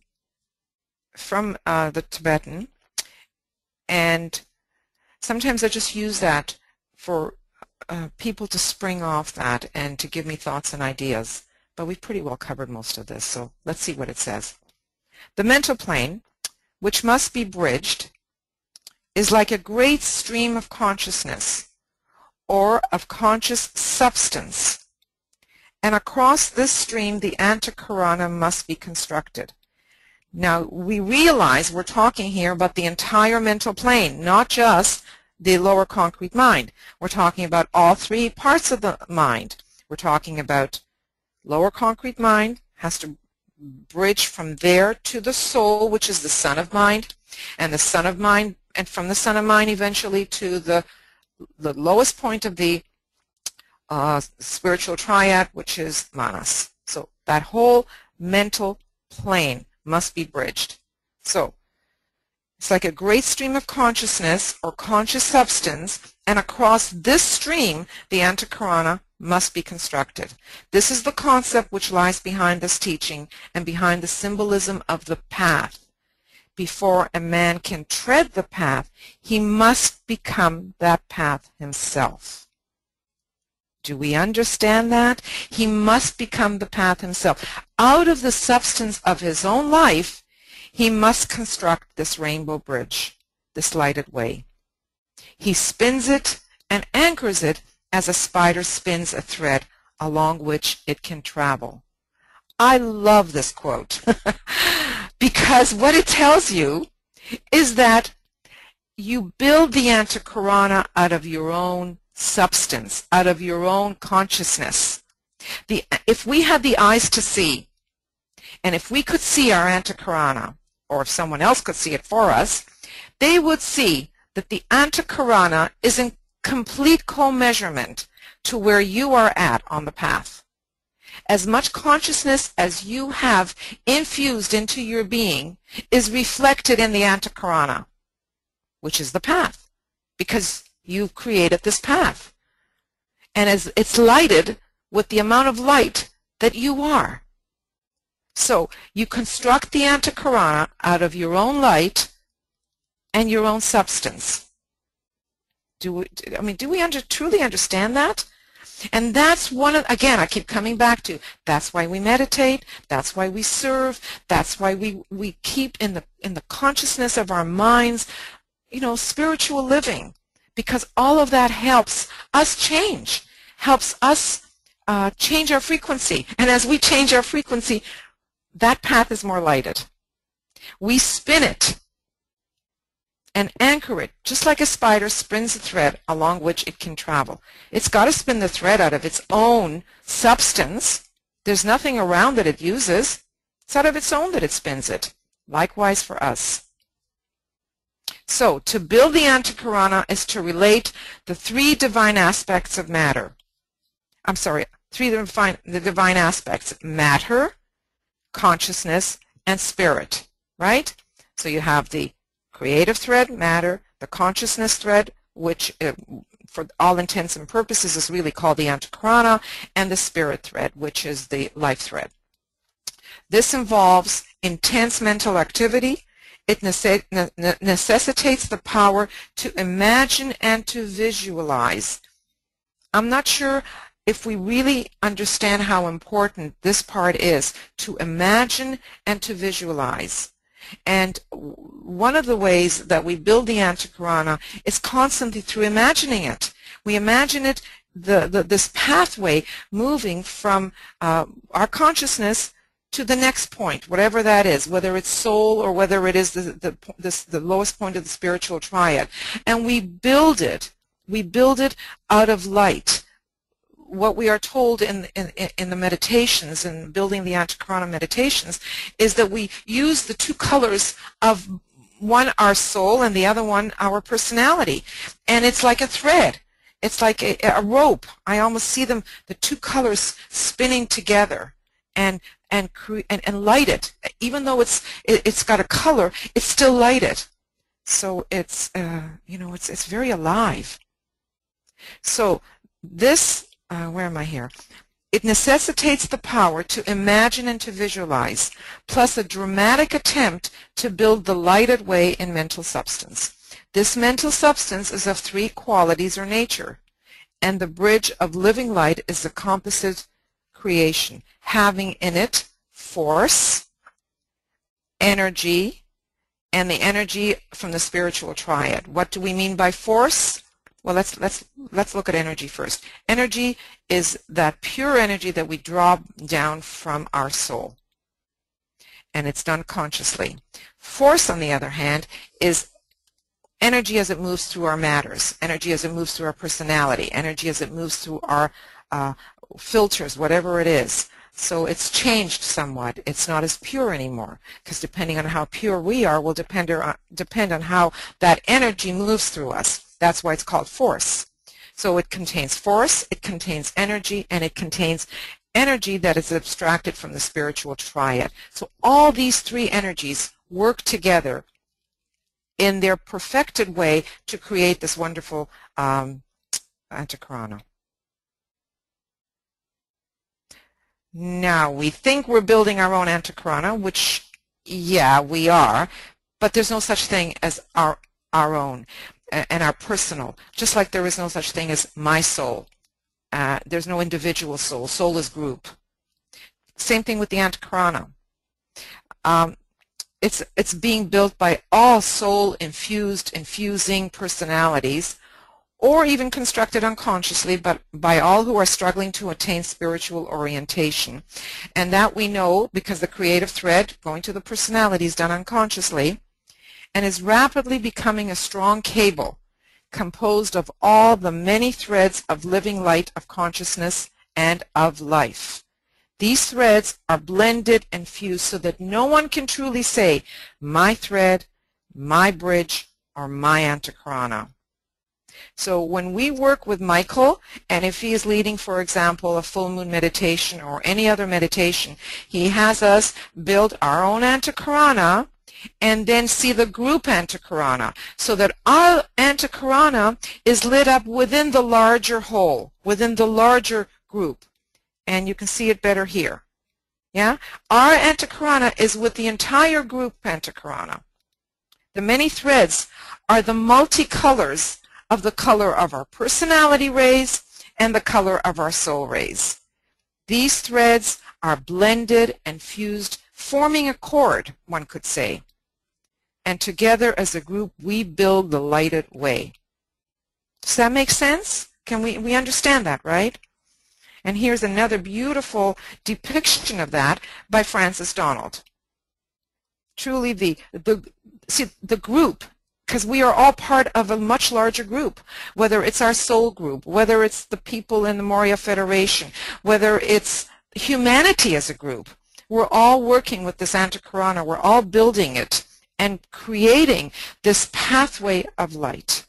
the Tibetan, and sometimes I just use that for people to spring off that and to give me thoughts and ideas. But we've pretty well covered most of this, so let's see what it says. The mental plane, which must be bridged, is like a great stream of consciousness or of conscious substance, and across this stream the Antakarana must be constructed. Now we realize we're talking here about the entire mental plane, not just the lower concrete mind. We're talking about all three parts of the mind. We're talking about lower concrete mind has to bridge from there to the soul, which is the son of mind, and the son of mind, and from the son of mind eventually to the lowest point of the spiritual triad, which is manas. So that whole mental plane must be bridged. So it's like a great stream of consciousness or conscious substance, and across this stream the Antakarana must be constructed. This is the concept which lies behind this teaching and behind the symbolism of the path. Before a man can tread the path, he must become that path himself. Do we understand that? He must become the path himself. Out of the substance of his own life, he must construct this rainbow bridge, this lighted way. He spins it and anchors it as a spider spins a thread along which it can travel. I love this quote because what it tells you is that you build the Antakarana out of your own substance, out of your own consciousness. If we had the eyes to see, and if we could see our Antakarana, or if someone else could see it for us, they would see that the Antakarana is in complete co-measurement to where you are at on the path. As much consciousness as you have infused into your being is reflected in the Antakarana, which is the path, because you've created this path. And as it's lighted with the amount of light that you are. So you construct the Antakarana out of your own light and your own substance. Do we truly understand that? And that's one of, again, I keep coming back to, that's why we meditate, that's why we serve, that's why we keep in the consciousness of our minds, spiritual living, because all of that helps us change, helps us change our frequency. And as we change our frequency, that path is more lighted. We spin it and anchor it, just like a spider spins a thread along which it can travel. It's got to spin the thread out of its own substance. There's nothing around that it uses. It's out of its own that it spins it. Likewise for us. So, to build the Antakarana is to relate the three divine aspects of matter. The divine aspects: matter, consciousness, and spirit, right? So you have the creative thread, matter, the consciousness thread, which for all intents and purposes is really called the Antakarana, and the spirit thread, which is the life thread. This involves intense mental activity. It necessitates the power to imagine and to visualize. I'm not sure if we really understand how important this part is, to imagine and to visualize. And one of the ways that we build the Antakarana is constantly through imagining it. We imagine it, this pathway moving from our consciousness to the next point, whatever that is, whether it's soul or whether it is the lowest point of the spiritual triad. And we build it out of light. What we are told in the meditations and building the Antakarana meditations is that we use the two colors of one our soul and the other one our personality, and it's like a thread. It's like a rope. I almost see the two colors spinning together and light it. Even though it's got a color, it's still lighted. So it's it's very alive. So this. Where am I here? It necessitates the power to imagine and to visualize, plus a dramatic attempt to build the lighted way in mental substance. This mental substance is of three qualities or nature, and the bridge of living light is the composite creation, having in it force, energy, and the energy from the spiritual triad. What do we mean by force? Well, let's look at energy first. Energy is that pure energy that we draw down from our soul, and it's done consciously. Force, on the other hand, is energy as it moves through our matters, energy as it moves through our personality, energy as it moves through our filters, whatever it is. So it's changed somewhat. It's not as pure anymore, because depending on how pure we are will depend on how that energy moves through us. That's why it's called force. So it contains force, it contains energy, and it contains energy that is abstracted from the spiritual triad. So all these three energies work together in their perfected way to create this wonderful Antakarana. Now, we think we're building our own Antakarana, which, yeah, we are, but there's no such thing as our own and our personal, just like there is no such thing as my soul. There's no individual soul. Soul is group. Same thing with the Antakarana. It's being built by all infusing personalities, or even constructed unconsciously, but by all who are struggling to attain spiritual orientation. And that we know because the creative thread, going to the personality, is done unconsciously, and is rapidly becoming a strong cable composed of all the many threads of living light of consciousness and of life. These threads are blended and fused so that no one can truly say, my thread, my bridge, or my Antakarana. So when we work with Michael, and if he is leading, for example, a full moon meditation or any other meditation, he has us build our own Antakarana and then see the group Antakarana, so that our Antakarana is lit up within the larger whole, within the larger group. And you can see it better here. Yeah? Our Antakarana is with the entire group Antakarana. The many threads are the multicolors of the color of our personality rays and the color of our soul rays. These threads are blended and fused, forming a cord, one could say. And together as a group, we build the lighted way. Does that make sense? Can we understand that, right? And here's another beautiful depiction of that by Francis Donald. Truly the group, because we are all part of a much larger group, whether it's our soul group, whether it's the people in the Moria Federation, whether it's humanity as a group. We're all working with this Antakarana. We're all building it and creating this pathway of light.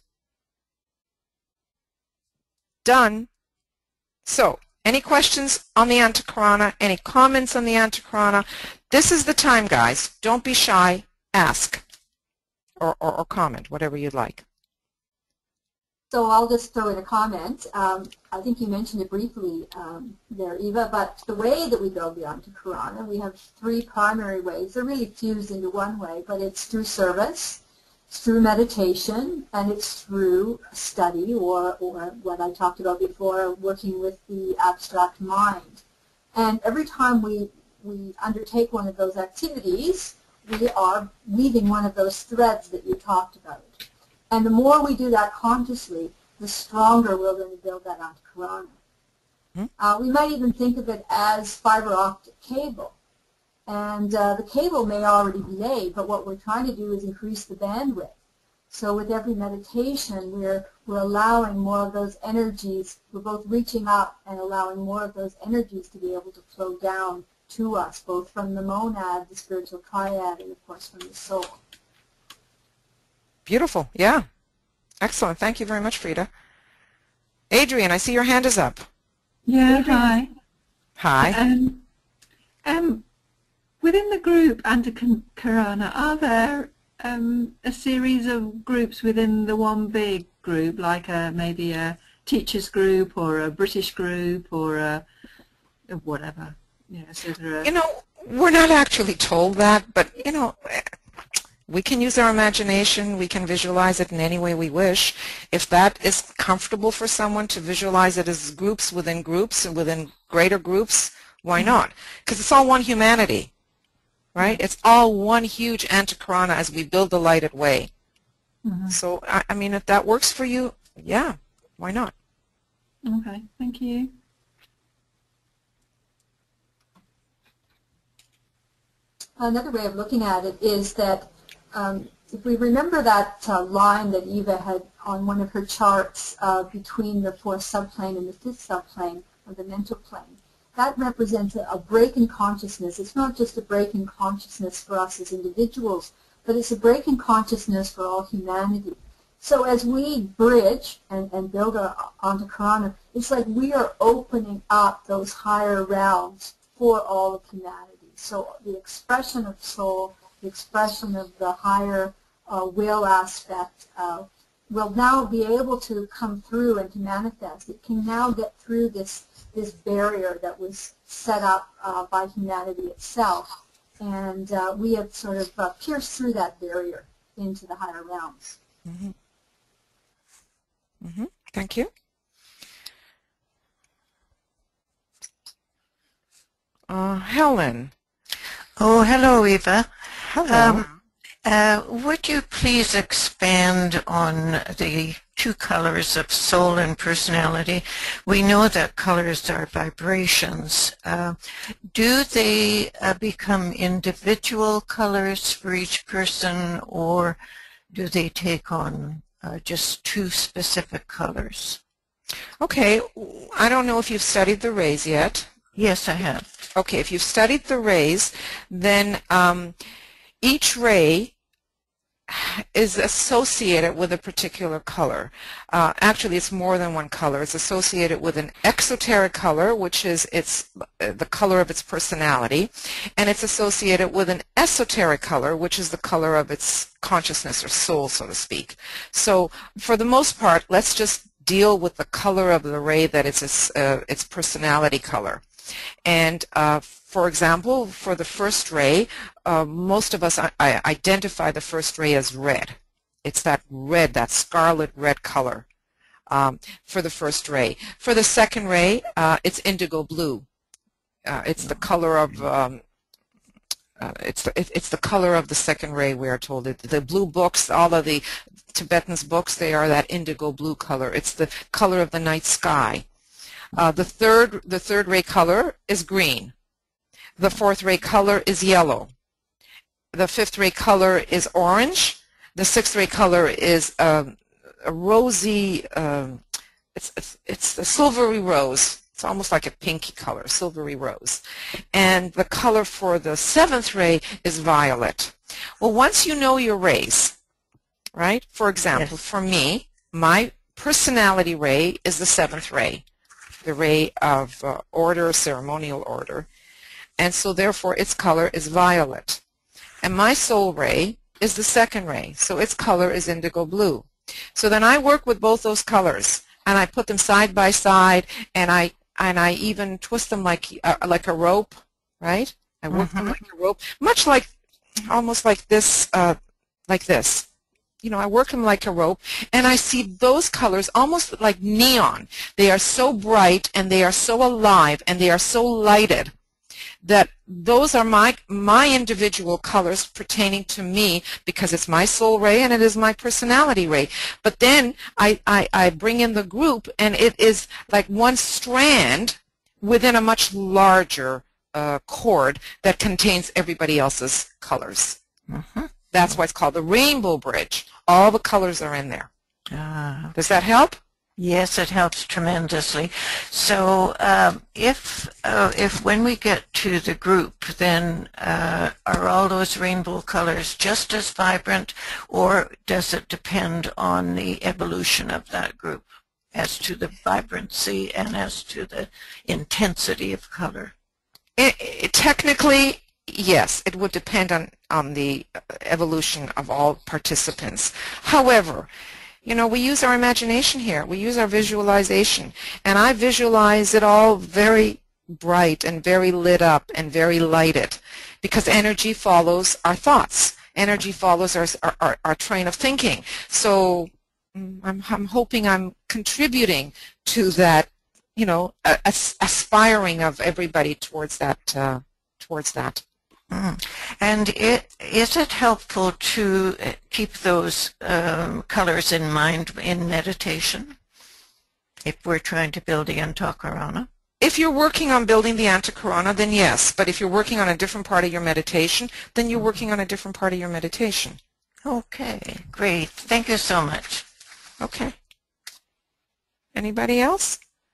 Done. So, any questions on the Antakarana? Any comments on the Antakarana? This is the time, guys. Don't be shy. Ask or comment, whatever you'd like. So I'll just throw in a comment. I think you mentioned it briefly there, Eva, but the way that we build the Antakarana, we have three primary ways. They're really fused into one way, but it's through service, it's through meditation, and it's through study, or what I talked about before, working with the abstract mind. And every time we undertake one of those activities, we are weaving one of those threads that you talked about. And the more we do that consciously, the stronger we're going to build that Antakarana. We might even think of it as fiber optic cable. And the cable may already be laid, but what we're trying to do is increase the bandwidth. So with every meditation, we're allowing more of those energies. We're both reaching up and allowing more of those energies to be able to flow down to us, both from the monad, the spiritual triad, and of course from the soul. Beautiful. Yeah. Excellent. Thank you very much, Frida. Adrian, I see your hand is up. Yeah, hi. Hi. Within the group Antakarana, are there a series of groups within the one big group, like maybe a teachers group or a British group or a whatever? Yes, you know, we're not actually told that, but, you know, we can use our imagination. We can visualize it in any way we wish. If that is comfortable for someone to visualize it as groups and within greater groups, why not? Because it's all one humanity, right? It's all one huge Antakarana as we build the lighted way. So, I mean, if that works for you, yeah, why not? Okay, thank you. Another way of looking at it is that if we remember that line that Eva had on one of her charts between the fourth subplane and the fifth subplane of the mental plane, that represents a break in consciousness. It's not just a break in consciousness for us as individuals, but it's a break in consciousness for all humanity. So as we bridge and build our Antakarana, it's like we are opening up those higher realms for all of humanity. So the expression of soul, the expression of the higher will aspect will now be able to come through and to manifest. It can now get through this barrier that was set up by humanity itself. And we have sort of pierced through that barrier into the higher realms. Thank you. Helen. Oh, hello, Eva. Hello. Would you please expand on the two colors of soul and personality? We know that colors are vibrations. Do they become individual colors for each person, or do they take on just two specific colors? Okay, I don't know if you've studied the rays yet. Yes, I have. Okay, if you've studied the rays, then each ray is associated with a particular color. Actually, it's more than one color. It's associated with an exoteric color, which is the color of its personality, and it's associated with an esoteric color, which is the color of its consciousness or soul, so to speak. So, for the most part, let's just deal with the color of the ray that is its personality color. And for example, for the first ray, most of us identify the first ray as red. It's that red, that scarlet red color for the first ray. For the second ray, it's indigo blue. It's the color of it's the color of the second ray. We are told that the blue books, all of the Tibetan's books, they are that indigo blue color. It's the color of the night sky. The third ray color is green. The fourth ray color is yellow. The fifth ray color is orange. The sixth ray color is a rosy, it's a silvery rose. It's almost like a pinky color, silvery rose. And the color for the seventh ray is violet. Well, once you know your rays, right? For example, Yes. for me, my personality ray is the seventh ray, the ray of order, ceremonial order. And so therefore its color is violet. And my soul ray is the second ray, so its color is indigo blue. So then I work with both those colors, and I put them side by side, and I even twist them like a rope, right? I work them like a rope, much like, almost like this, You know, I work them like a rope, and I see those colors almost like neon. They are so bright, and they are so alive, and they are so lighted that those are my individual colors pertaining to me, because it's my soul ray and it is my personality ray. But then I bring in the group, and it is like one strand within a much larger cord that contains everybody else's colors. That's why it's called the rainbow bridge. All the colors are in there. Does that help? Yes, it helps tremendously. So if when we get to the group, then are all those rainbow colors just as vibrant, or does it depend on the evolution of that group as to the vibrancy and as to the intensity of color? Technically, yes, it would depend on the evolution of all participants. However, you know, we use our imagination here. We use our visualization. And I visualize it all very bright and very lit up and very lighted, because energy follows our thoughts. Energy follows our train of thinking. So I'm hoping I'm contributing to that, you know, aspiring of everybody towards that. And is it helpful to keep those colors in mind in meditation if we're trying to build the Antakarana? If you're working on building the Antakarana, then yes. But if you're working on a different part of your meditation, then you're working on a different part of your meditation. Okay, great. Thank you so much. Okay. Anybody else?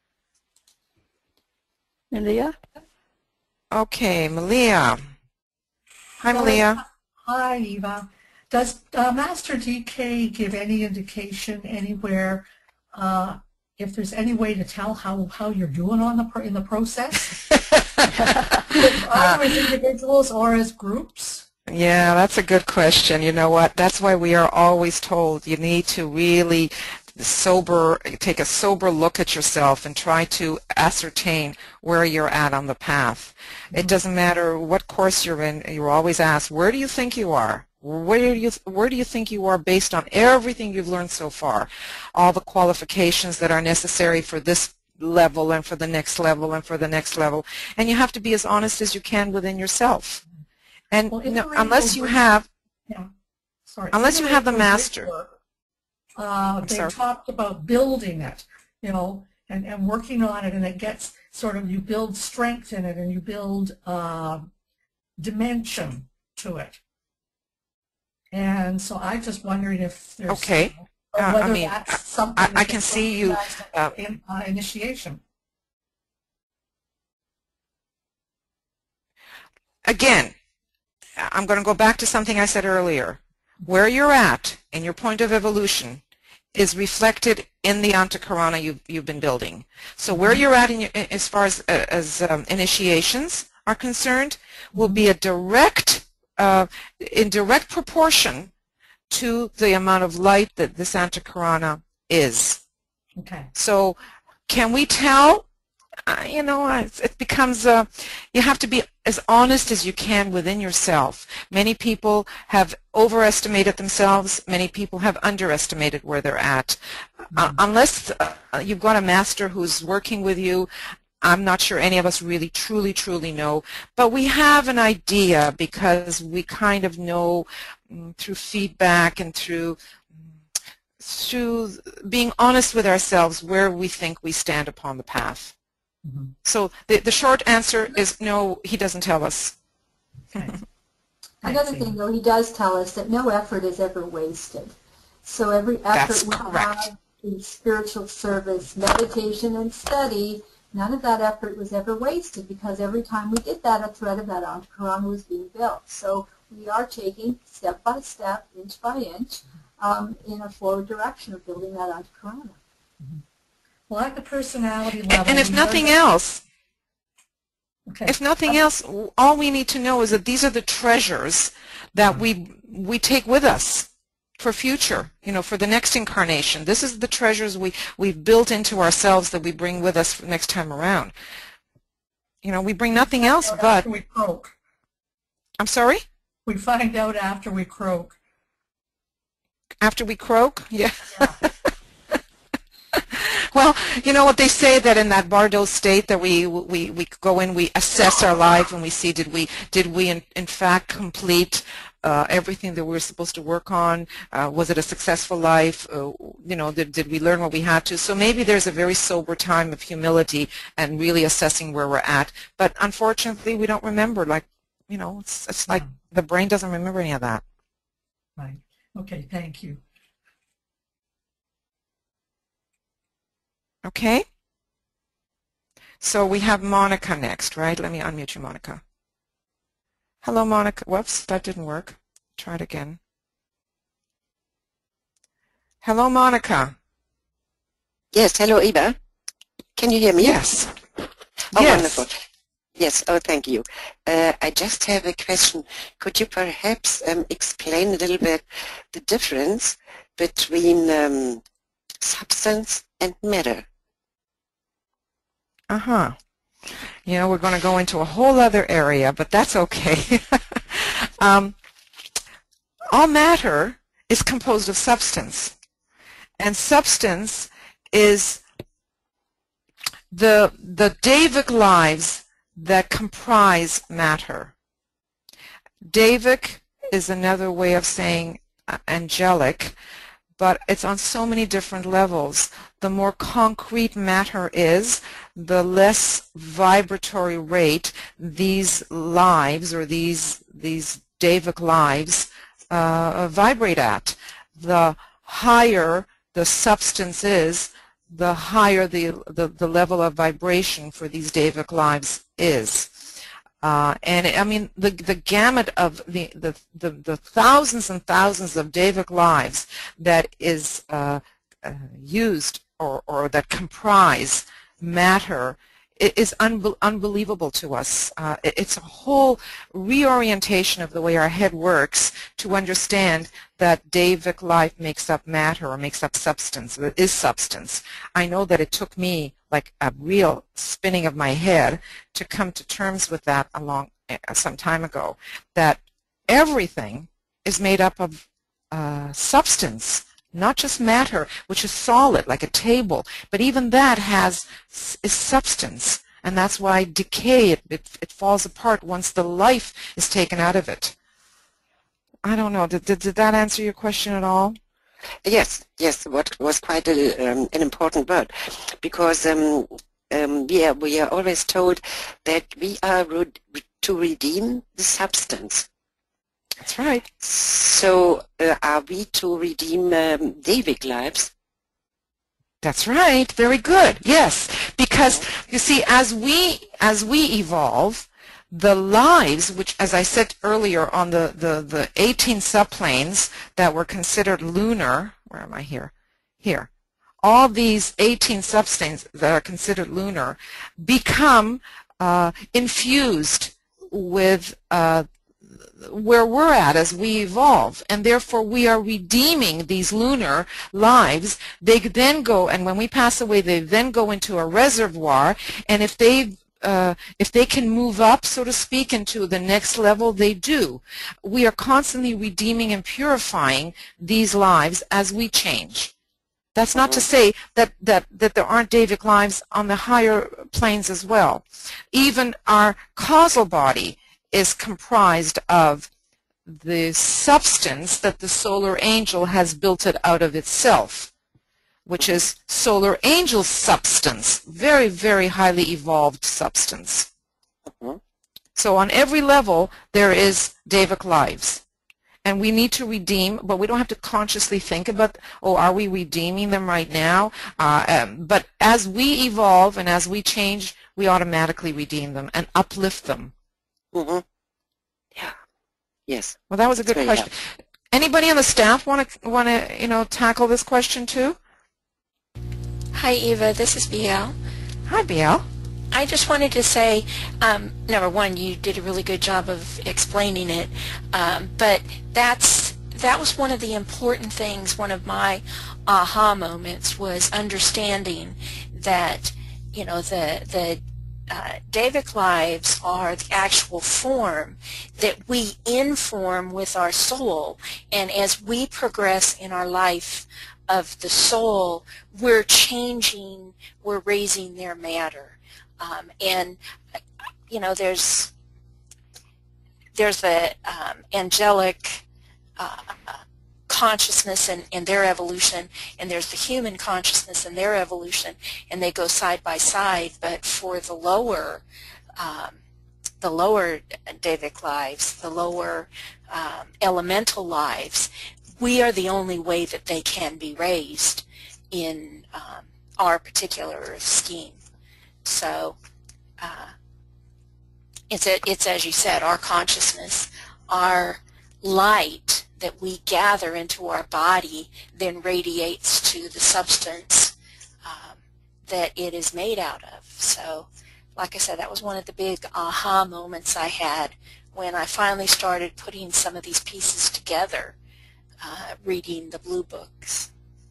Malia? Okay, Malia. Hi, Malia. Hi, Eva. Does Master DK give any indication anywhere if there's any way to tell how you're doing in the process, either as individuals or as groups? Yeah, that's a good question. You know what? That's why we are always told you need to really take a sober look at yourself and try to ascertain where you're at on the path. It doesn't matter what course you're in. You're always asked, where do you think you are? Where do you think you are based on everything you've learned so far? All the qualifications that are necessary for this level and for the next level and for the next level. And you have to be as honest as you can within yourself. And Well, unless you have, yeah, sorry, unless you have the master. They sorry. talked about building it, you know, and working on it, and it gets sort of, you build strength in it and you build dimension to it. And so I'm just wondering if there's, Okay. whether I mean, that's something I that can gets see you. recognized in initiation. Again, I'm going to go back to something I said earlier. Where you're at in your point of evolution is reflected in the Antakarana you've been building. So where you're at as far as initiations are concerned will be a in direct proportion to the amount of light that this Antakarana is. Okay. So can we tell? You know, it becomes, you have to be as honest as you can within yourself. Many people have overestimated themselves. Many people have underestimated where they're at. Unless you've got a master who's working with you, I'm not sure any of us really truly know. But we have an idea because we kind of know through feedback and through being honest with ourselves where we think we stand upon the path. Mm-hmm. So the short answer is no, he doesn't tell us. Okay. Another thing, though, he does tell us that no effort is ever wasted. So every That's effort we correct. have in spiritual service, meditation, and study, none of that effort was ever wasted because every time we did that, a thread of that Antakarana was being built. So we are taking step by step, inch by inch, in a forward direction of building that Antakarana. Mm-hmm. Well, at the personality level, And if nothing else, okay. if nothing else, all we need to know is that these are the treasures that we take with us for future, you know, for the next incarnation. This is the treasures we've built into ourselves that we bring with us for next time around. You know, we bring nothing else but... After we croak. I'm sorry? We find out after we croak. After we croak? Yeah. Well, you know what they say, that in that Bardo state that we go in, we assess our life and we see did we in fact complete everything that we were supposed to work on? Was it a successful life? You know, did we learn what we had to? So maybe there's a very sober time of humility and really assessing where we're at. But unfortunately, we don't remember. Like, you know, it's like the brain doesn't remember any of that. Right. Okay. Thank you. Okay. So we have Monica next, right? Let me unmute you, Monica. Hello, Monica. Whoops, that didn't work. Try it again. Hello, Monica. Yes, hello, Eva. Can you hear me? Yes. Oh, Yes. wonderful. Yes, oh, thank you. I just have a question. Could you perhaps explain a little bit the difference between substance and matter? Uh-huh. You know, we're going to go into a whole other area, but that's okay. All matter is composed of substance, and substance is the Davic lives that comprise matter. Davic is another way of saying angelic, but it's on so many different levels. The more concrete matter is, the less vibratory rate these lives or these Davic lives vibrate at. The higher the substance is, the higher the level of vibration for these Davic lives is. And I mean, the gamut of the thousands and thousands of Davic lives that is used or that comprise matter is unbelievable to us. It's a whole reorientation of the way our head works to understand that Davic life makes up matter or makes up substance, that is substance. I know that it took me like a real spinning of my head to come to terms with that some time ago, that everything is made up of substance, not just matter, which is solid, like a table, but even that is substance. And that's why decay, it falls apart once the life is taken out of it. I don't know. Did that answer your question at all? Yes, what was quite an important word, because we are always told that we are to redeem the substance. That's right. So are we to redeem Devic lives? That's right. Very good. Yes, because you see, as we evolve, the lives, which, as I said earlier, on the 18 subplanes that were considered lunar, where am I here? Here. All these 18 subplanes that are considered lunar become infused with where we're at as we evolve, and therefore we are redeeming these lunar lives. They then go, and when we pass away, they then go into a reservoir, and if they can move up, so to speak, into the next level, they do. We are constantly redeeming and purifying these lives as we change. That's not to say that there aren't Devic lives on the higher planes as well. Even our causal body is comprised of the substance that the solar angel has built it out of itself, which is solar angel substance, very, very highly evolved substance. So on every level there is Devic lives. And we need to redeem, but we don't have to consciously think about, oh, are we redeeming them right now? But as we evolve and as we change, we automatically redeem them and uplift them. Yeah. Yes. Well, that was a good question. Anybody on the staff want to tackle this question too? Hi, Eva. This is BL. Hi, BL. I just wanted to say, number one, you did a really good job of explaining it, but that was one of the important things. One of my aha moments was understanding that, the Devic lives are the actual form that we inform with our soul, and as we progress in our life of the soul, we're changing, we're raising their matter. And there's the angelic consciousness and their evolution, and there's the human consciousness and their evolution, and they go side by side. But for the lower Devic lives, the lower elemental lives, we are the only way that they can be raised in our particular scheme. So it's as you said, our consciousness, our light that we gather into our body then radiates to the substance that it is made out of. So like I said, that was one of the big aha moments I had when I finally started putting some of these pieces together, reading the blue books.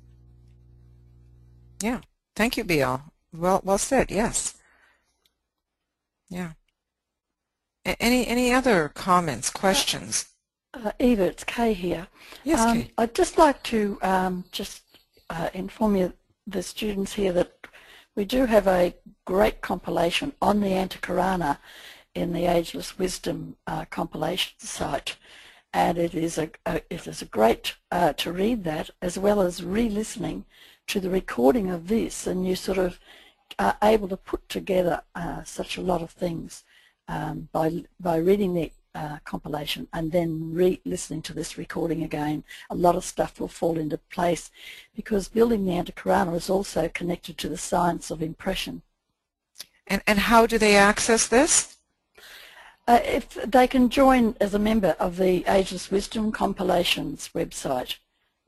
Yeah, thank you, BL. Well said. Yes. Yeah. Any other comments, questions? Eva, it's Kay here. Yes, Kay. I'd just like to inform the students here that we do have a great compilation on the Antikarana in the Ageless Wisdom compilation site, and it is a great to read that, as well as re-listening to the recording of this, and you sort of are able to put together such a lot of things by reading the compilation and then re-listening to this recording again. A lot of stuff will fall into place, because building the Antikarana is also connected to the science of impression. And how do they access this? If they can join as a member of the Ageless Wisdom compilations website.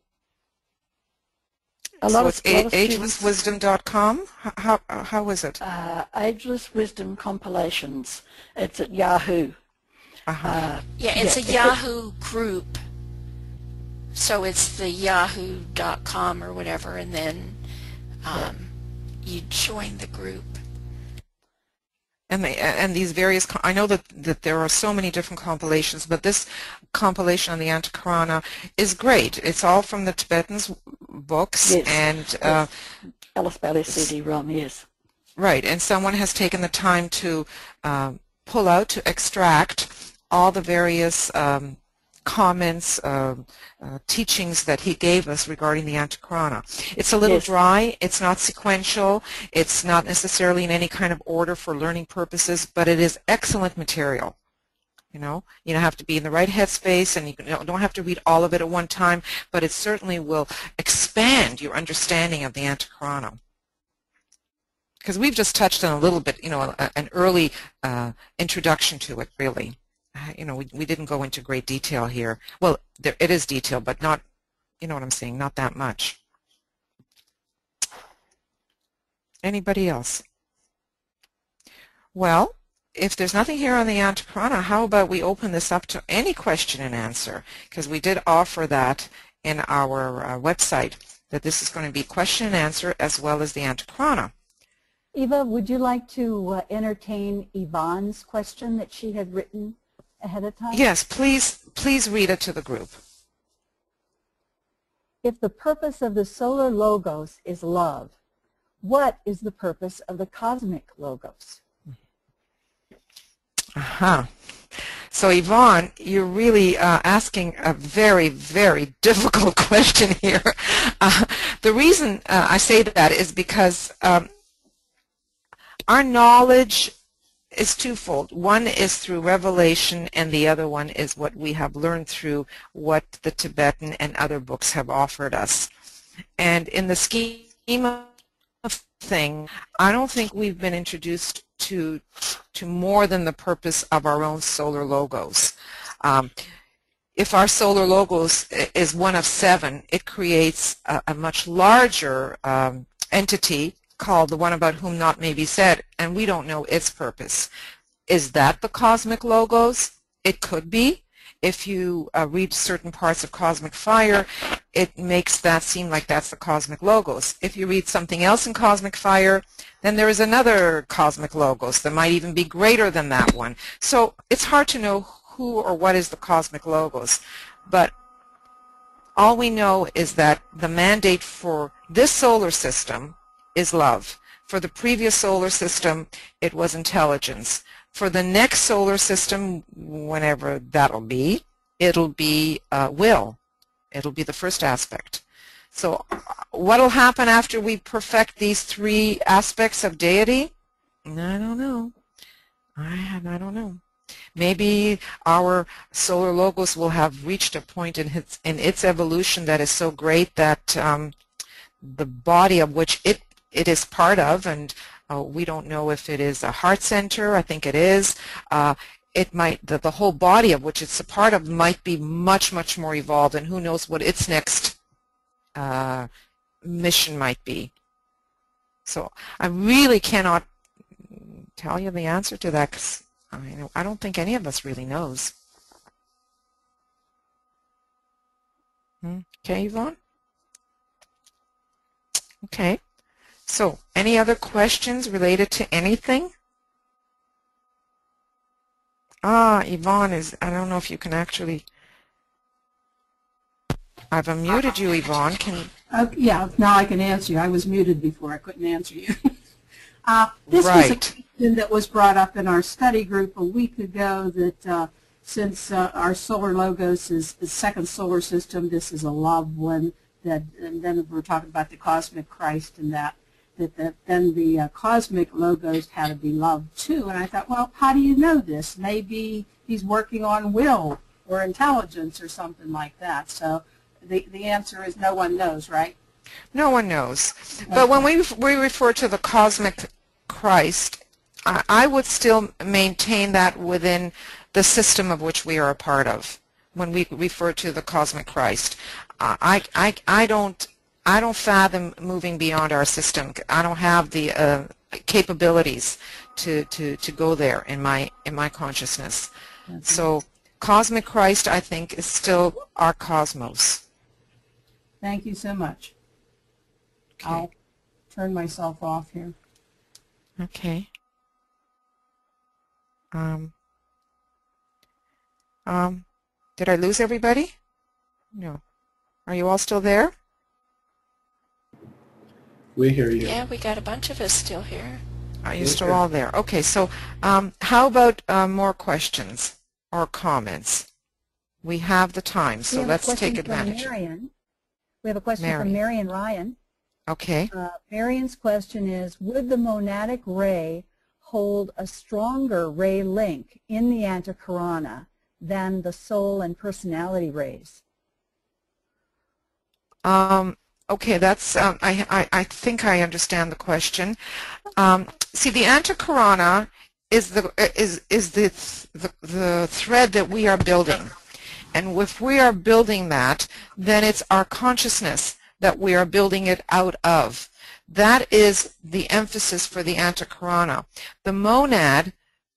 So it's agelesswisdom.com? How is it? Ageless Wisdom compilations. It's at Yahoo. Yeah, it's a Yahoo group. So it's the yahoo.com or whatever, and then you join the group. And these various, I know that there are so many different compilations, but this compilation on the Antakarana is great. It's all from the Tibetans' books. Yes. And yes. Alice Bailey CD-ROM, yes. Right, and someone has taken the time to pull out, to extract all the various comments, teachings that he gave us regarding the Antakarana. It's a little Yes. dry, it's not sequential, it's not necessarily in any kind of order for learning purposes, but it is excellent material. You know, you don't have to be in the right headspace, and you don't have to read all of it at one time, but it certainly will expand your understanding of the Antakarana. Because we've just touched on a little bit, you know, an early introduction to it, really. You know, we didn't go into great detail here. Well, it is detail, but not, you know what I'm saying, not that much. Anybody else? Well, if there's nothing here on the Antakarana, how about we open this up to any question and answer? Because we did offer that in our website, that this is going to be question and answer as well as the Antakarana. Eva, would you like to entertain Yvonne's question that she had written ahead of time? Yes, please read it to the group. If the purpose of the solar logos is love, what is the purpose of the cosmic logos? So Yvonne, you're really asking a very, very difficult question here. The reason I say that is because our knowledge is twofold. One is through revelation, and the other one is what we have learned through what the Tibetan and other books have offered us. And in the scheme of things, I don't think we've been introduced to more than the purpose of our own solar logos. If our solar logos is one of 7, it creates a much larger entity called the one about whom not may be said, and we don't know its purpose. Is that the cosmic logos? It could be. If you read certain parts of Cosmic Fire, it makes that seem like that's the cosmic logos. If you read something else in Cosmic Fire, then there is another cosmic logos that might even be greater than that one. So it's hard to know who or what is the cosmic logos. But all we know is that the mandate for this solar system is love. For the previous solar system, it was intelligence. For the next solar system, whenever that'll be, it'll be will. It'll be the first aspect. So what'll happen after we perfect these 3 aspects of deity? I don't know. I don't know. Maybe our solar logos will have reached a point in its evolution that is so great that the body of which it is part of, and we don't know if it is a heart center. I think it is. It might, the whole body of which it's a part of might be much, much more evolved, and who knows what its next mission might be. So I really cannot tell you the answer to that, because I don't think any of us really knows. Okay, Yvonne? Okay. So, any other questions related to anything? Yvonne I don't know if you can actually, I've unmuted you, Yvonne. Yeah, now I can answer you. I was muted before. I couldn't answer you. This Right. was a question that was brought up in our study group a week ago, that since our solar logos is the second solar system, this is a love one, and then we're talking about the cosmic Christ and that then the cosmic logos had to be loved too. And I thought, well, how do you know this? Maybe he's working on will or intelligence or something like that. So the answer is no one knows, right? No one knows. But when we refer to the cosmic Christ, I would still maintain that within the system of which we are a part of. When we refer to the cosmic Christ, I don't fathom moving beyond our system. I don't have the capabilities to go there in my consciousness. Mm-hmm. So cosmic Christ, I think, is still our cosmos. Thank you so much. Okay. I'll turn myself off here. Okay. Did I lose everybody? No. Are you all still there? We hear you. Yeah, we got a bunch of us still here. Are you still all there? Okay, so how about more questions or comments? We have the time, so let's take advantage. We have a question from Marion Ryan. Okay. Marion's question is, would the monadic ray hold a stronger ray link in the antikarana than the soul and personality rays? Okay, that's I think I understand the question. See, the antikarana is the thread that we are building, and if we are building that, then it's our consciousness that we are building it out of. That is the emphasis for the antikarana. The monad,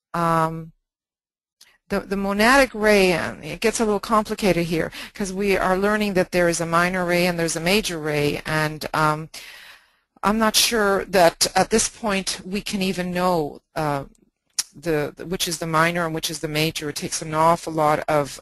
the monadic ray, it gets a little complicated here because we are learning that there is a minor ray and there's a major ray, and I'm not sure that at this point we can even know which is the minor and which is the major. It takes an awful lot of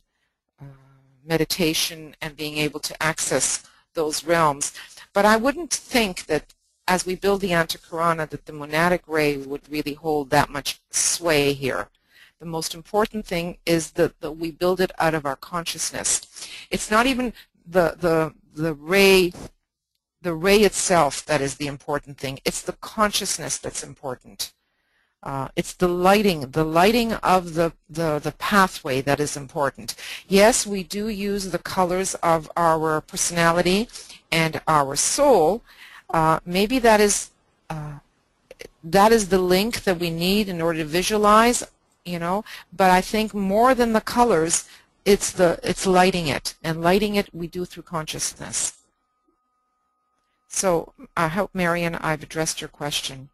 meditation and being able to access those realms. But I wouldn't think that as we build the antikarana that the monadic ray would really hold that much sway here. The most important thing is that we build it out of our consciousness. It's not even the ray itself that is the important thing. It's the consciousness that's important. It's the lighting of the pathway that is important. Yes, we do use the colors of our personality and our soul. Maybe that is the link that we need in order to visualize, you know. But I think more than the colors, it's lighting it, and lighting it we do through consciousness. So I hope, Marion, I've addressed your question.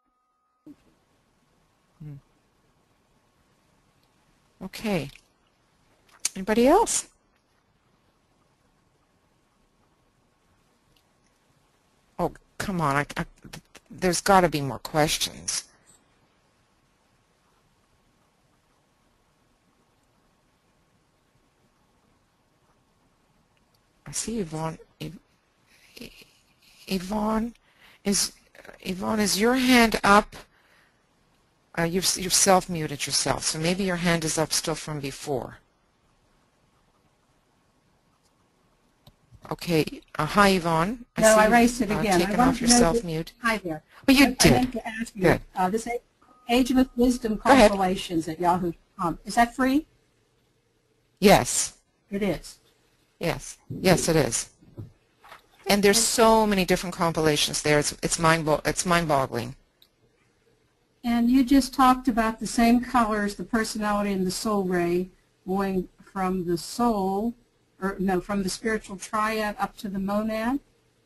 Okay. Anybody else? Oh, come on. There's got to be more questions. I see Yvonne. Yvonne, is your hand up? You've self-muted yourself, so maybe your hand is up still from before. Okay. Hi, Yvonne. I raised it again. Taken off your self-mute. Hi there. Well, you did. I meant to ask you, this Ageless Wisdom compilations at Yahoo.com, is that free? Yes. It is? Yes. Yes, it is. And there's so many different compilations there. It's mind-boggling. And you just talked about the same colors, the personality and the soul ray, going from the soul, from the spiritual triad up to the monad.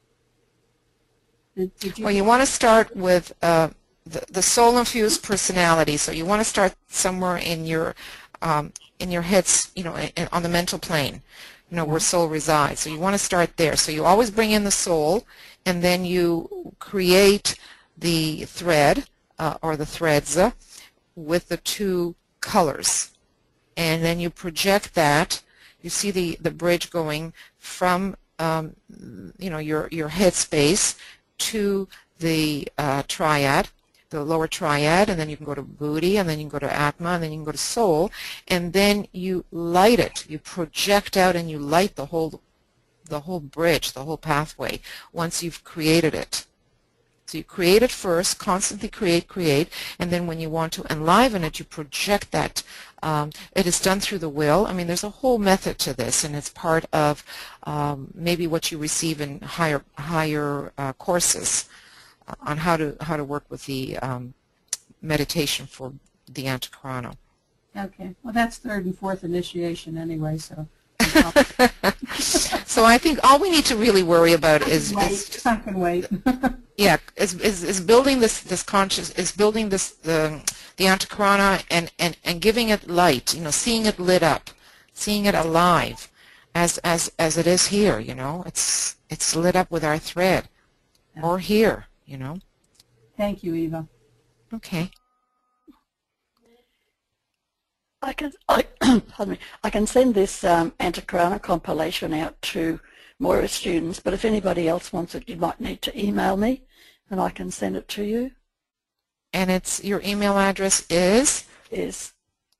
Well, you want to start with the soul-infused personality. So you want to start somewhere in your heads, you know, on the mental plane, you know, where soul resides. So you want to start there. So you always bring in the soul, and then you create the thread or the threads with the two colors, and then you project that. You see the bridge going from you know, your head space to the triad, the lower triad, and then you can go to Buddhi, and then you can go to Atma, and then you can go to Soul, and then you light it. You project out and you light the whole bridge, the whole pathway once you've created it. So you create it first, constantly create, and then when you want to enliven it, you project that. It is done through the will. I mean, there's a whole method to this, and it's part of maybe what you receive in higher courses on how to work with the meditation for the antikarana. Okay. Well, that's third and fourth initiation anyway, so. So I think all we need to really worry about is sunken weight. Yeah, is building this conscious, is building the antikarana and giving it light, you know, seeing it lit up, seeing it alive, as it is here, you know. It's lit up with our thread, or here, you know. Thank you, Eva. Okay. Pardon me, I can send this Antakarana compilation out to Moira students, but if anybody else wants it, you might need to email me and I can send it to you. And it's your email address is? Is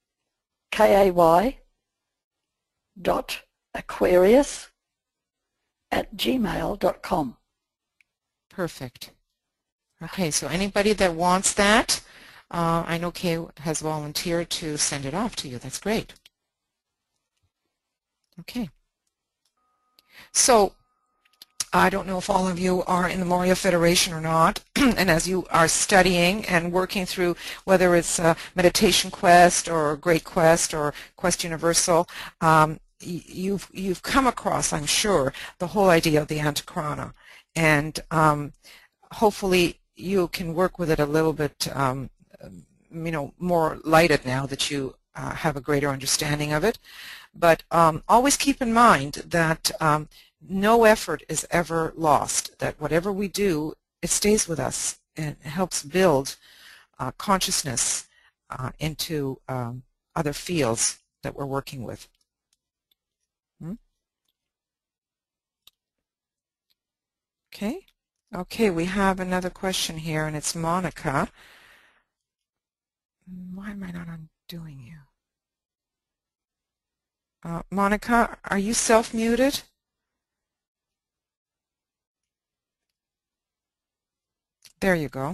kay.aquarius@gmail.com. Perfect. Okay, so anybody that wants that, I know Kay has volunteered to send it off to you. That's great. Okay. So I don't know if all of you are in the Moria Federation or not, and as you are studying and working through whether it's Meditation Quest or Great Quest or Quest Universal, you've come across, I'm sure, the whole idea of the Antakarana, and hopefully you can work with it a little bit, more lighted now that you have a greater understanding of it. But always keep in mind that no effort is ever lost, that whatever we do, it stays with us and helps build consciousness into other fields that we're working with. Okay. Okay, we have another question here, and it's Monica. Why am I not undoing you? Monica, are you self-muted? There you go.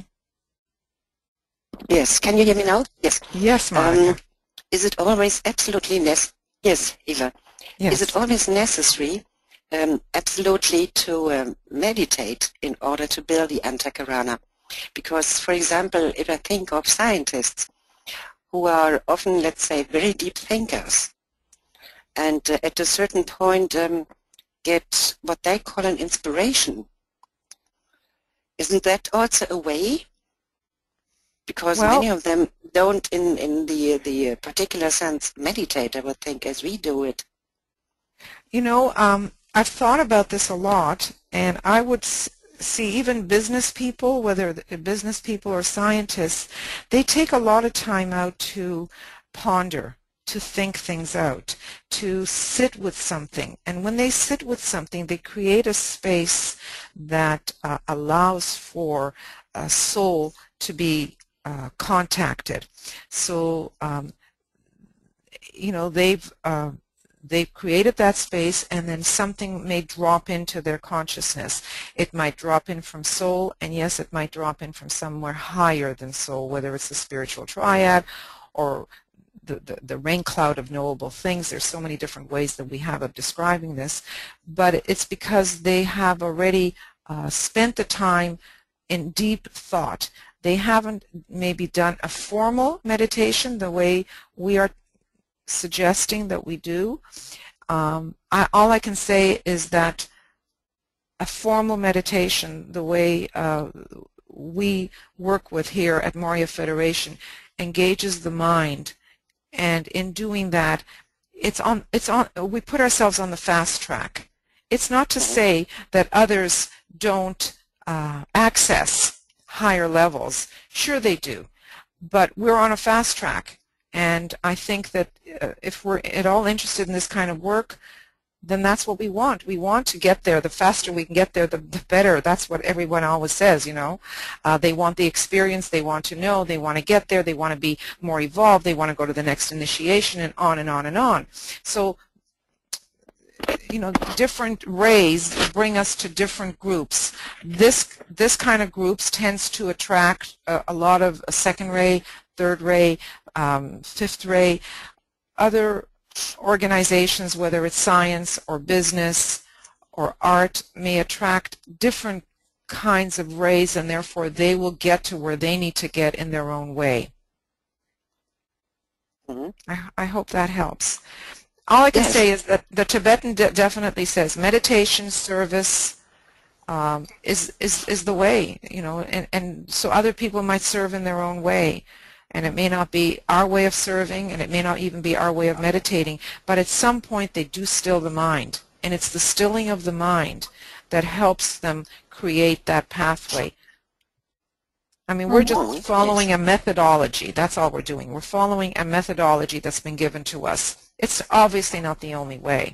Yes, can you hear me now? Yes. Yes, Monica. Is it always absolutely necessary? Yes, Eva. Yes. Is it always necessary absolutely to meditate in order to build the Antakarana? Because, for example, if I think of scientists who are often, let's say, very deep thinkers, and at a certain point get what they call an inspiration, isn't that also a way? Because many of them don't, in the particular sense, meditate, I would think, as we do it. You know, I've thought about this a lot, and I would see even business people, whether business people or scientists, they take a lot of time out to ponder, to think things out, to sit with something. And when they sit with something, they create a space that allows for a soul to be contacted. So, they've created that space, and then something may drop into their consciousness. It might drop in from soul, and yes, it might drop in from somewhere higher than soul, whether it's the spiritual triad or the rain cloud of knowable things. There's so many different ways that we have of describing this, but it's because they have already spent the time in deep thought. They haven't maybe done a formal meditation the way we are suggesting that we do. All I can say is that a formal meditation, the way we work with here at Moria Federation, engages the mind, and in doing that, we put ourselves on the fast track. It's not to say that others don't access higher levels. Sure they do, but we're on a fast track. And I think that if we're at all interested in this kind of work, then that's what we want. We want to get there. The faster we can get there, the better. That's what everyone always says, you know. They want the experience. They want to know. They want to get there. They want to be more evolved. They want to go to the next initiation, and on and on and on. So, you know, different rays bring us to different groups. This kind of groups tends to attract a lot of second ray, third ray, fifth ray. Other organizations, whether it's science or business or art, may attract different kinds of rays, and therefore they will get to where they need to get in their own way. I hope that helps. All I can say is that the Tibetan definitely says meditation, service is the way, you know, and so other people might serve in their own way. And it may not be our way of serving, and it may not even be our way of meditating, but at some point they do still the mind. And it's the stilling of the mind that helps them create that pathway. I mean, we're just following a methodology. That's all we're doing. We're following a methodology that's been given to us. It's obviously not the only way.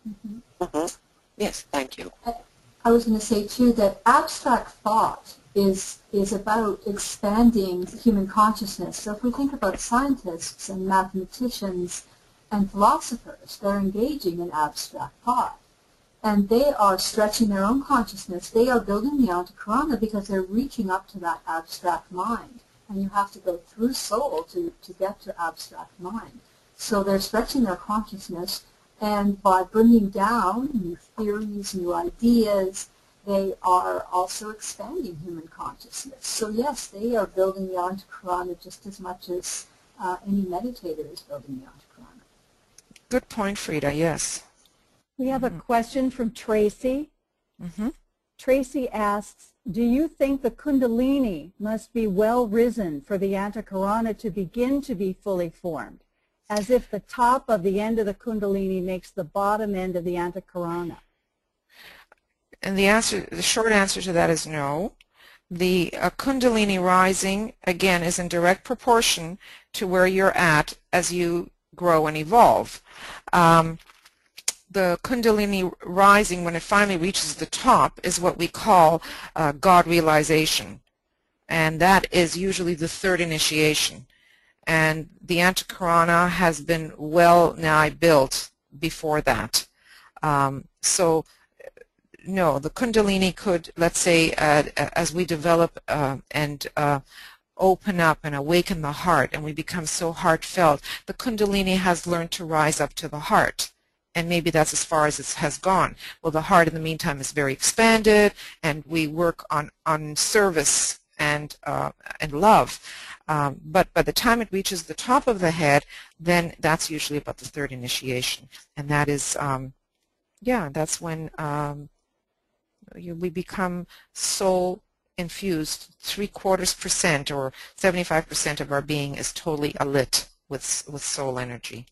Yes, thank you. I was going to say, too, that abstract thought is about expanding human consciousness. So if we think about scientists and mathematicians and philosophers, they're engaging in abstract thought. And they are stretching their own consciousness. They are building the Antakarana because they're reaching up to that abstract mind. And you have to go through soul to get to abstract mind. So they're stretching their consciousness, and by bringing down new theories, new ideas, they are also expanding human consciousness. So yes, they are building the Antakarana just as much as any meditator is building the Antakarana. Good point, Frida, yes. We have a question from Tracy. Tracy asks, do you think the Kundalini must be well risen for the Antakarana to begin to be fully formed, as if the top of the end of the Kundalini makes the bottom end of the Antakarana? And the short answer to that is no. The Kundalini rising, again, is in direct proportion to where you're at as you grow and evolve. The Kundalini rising, when it finally reaches the top, is what we call God realization. And that is usually the third initiation. And the Antakarana has been well nigh built before that. So, no, the Kundalini could, let's say, as we develop and open up and awaken the heart and we become so heartfelt, the Kundalini has learned to rise up to the heart. And maybe that's as far as it has gone. Well, the heart in the meantime is very expanded, and we work on service and love. But by the time it reaches the top of the head, then that's usually about the third initiation. And that is, yeah, that's when we become soul infused. 3/4% or 75% of our being is totally alit with soul energy.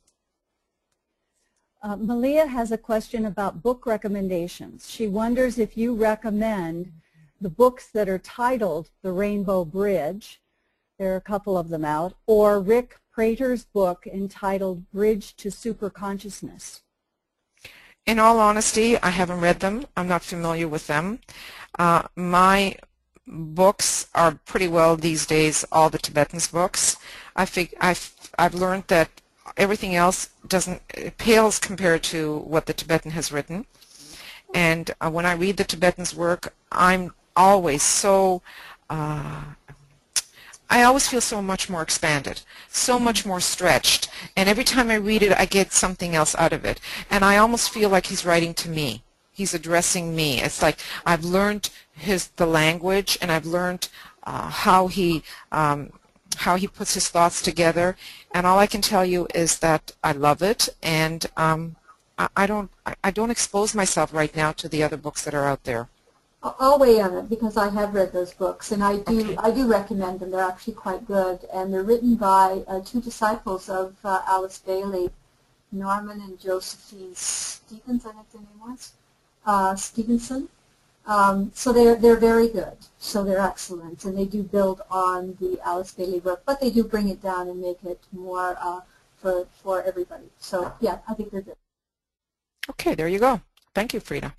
Malia has a question about book recommendations. She wonders if you recommend the books that are titled The Rainbow Bridge, there are a couple of them out, or Rick Prater's book entitled Bridge to Superconsciousness. In all honesty, I haven't read them. I'm not familiar with them. My books are pretty well these days all the Tibetans' books. I've learned that everything else pales compared to what the Tibetan has written. And when I read the Tibetan's work, I'm always so, I always feel so much more expanded, so much more stretched. And every time I read it, I get something else out of it. And I almost feel like he's writing to me. He's addressing me. It's like I've learned the language, and I've learned how he puts his thoughts together, and all I can tell you is that I love it, and I don't expose myself right now to the other books that are out there. I'll weigh on it because I have read those books, and I do recommend them. They're actually quite good, and they're written by two disciples of Alice Bailey, Norman and Josephine Stevens, I think their name was, Stevenson. So they're very good. So they're excellent, and they do build on the Alice Bailey work, but they do bring it down and make it more for everybody. So yeah, I think they're good. Okay, there you go. Thank you, Frida.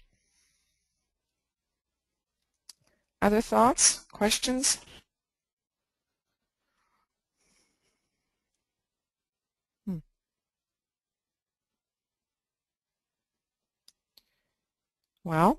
Other thoughts, questions? Well,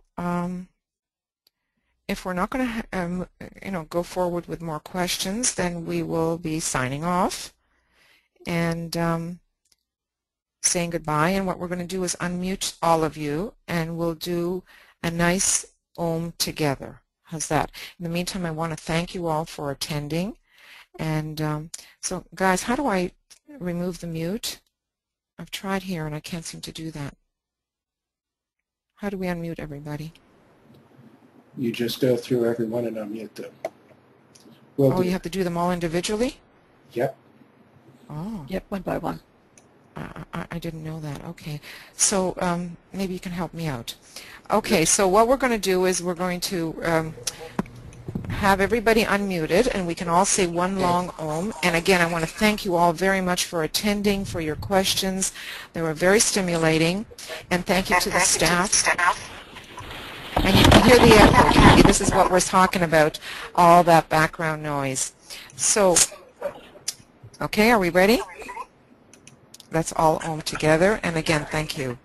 if we're not going to, go forward with more questions, then we will be signing off and saying goodbye. And what we're going to do is unmute all of you, and we'll do a nice Om together. How's that? In the meantime, I want to thank you all for attending. And so, guys, how do I remove the mute? I've tried here, and I can't seem to do that. How do we unmute everybody? You just go through everyone and unmute them. You have to do them all individually? Yep. Oh. Yep, one by one. I didn't know that. Okay. So maybe you can help me out. Okay, so what we're going to do is we're going to have everybody unmuted, and we can all say one long Om. And again, I want to thank you all very much for attending, for your questions. They were very stimulating. And thank you to the staff. And you can hear the echo. This is what we're talking about, all that background noise. So, okay, are we ready? Let's all Om together. And again, thank you.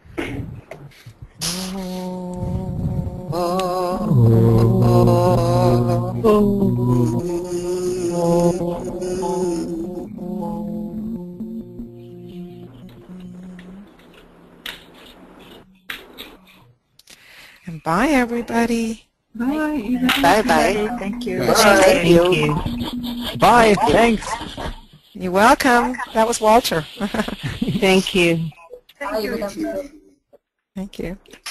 And bye, everybody. Bye. Bye-bye. Thank you. Thank you. Bye. Thanks. You're welcome. That was Walter. Thank you. Bye. Thank you.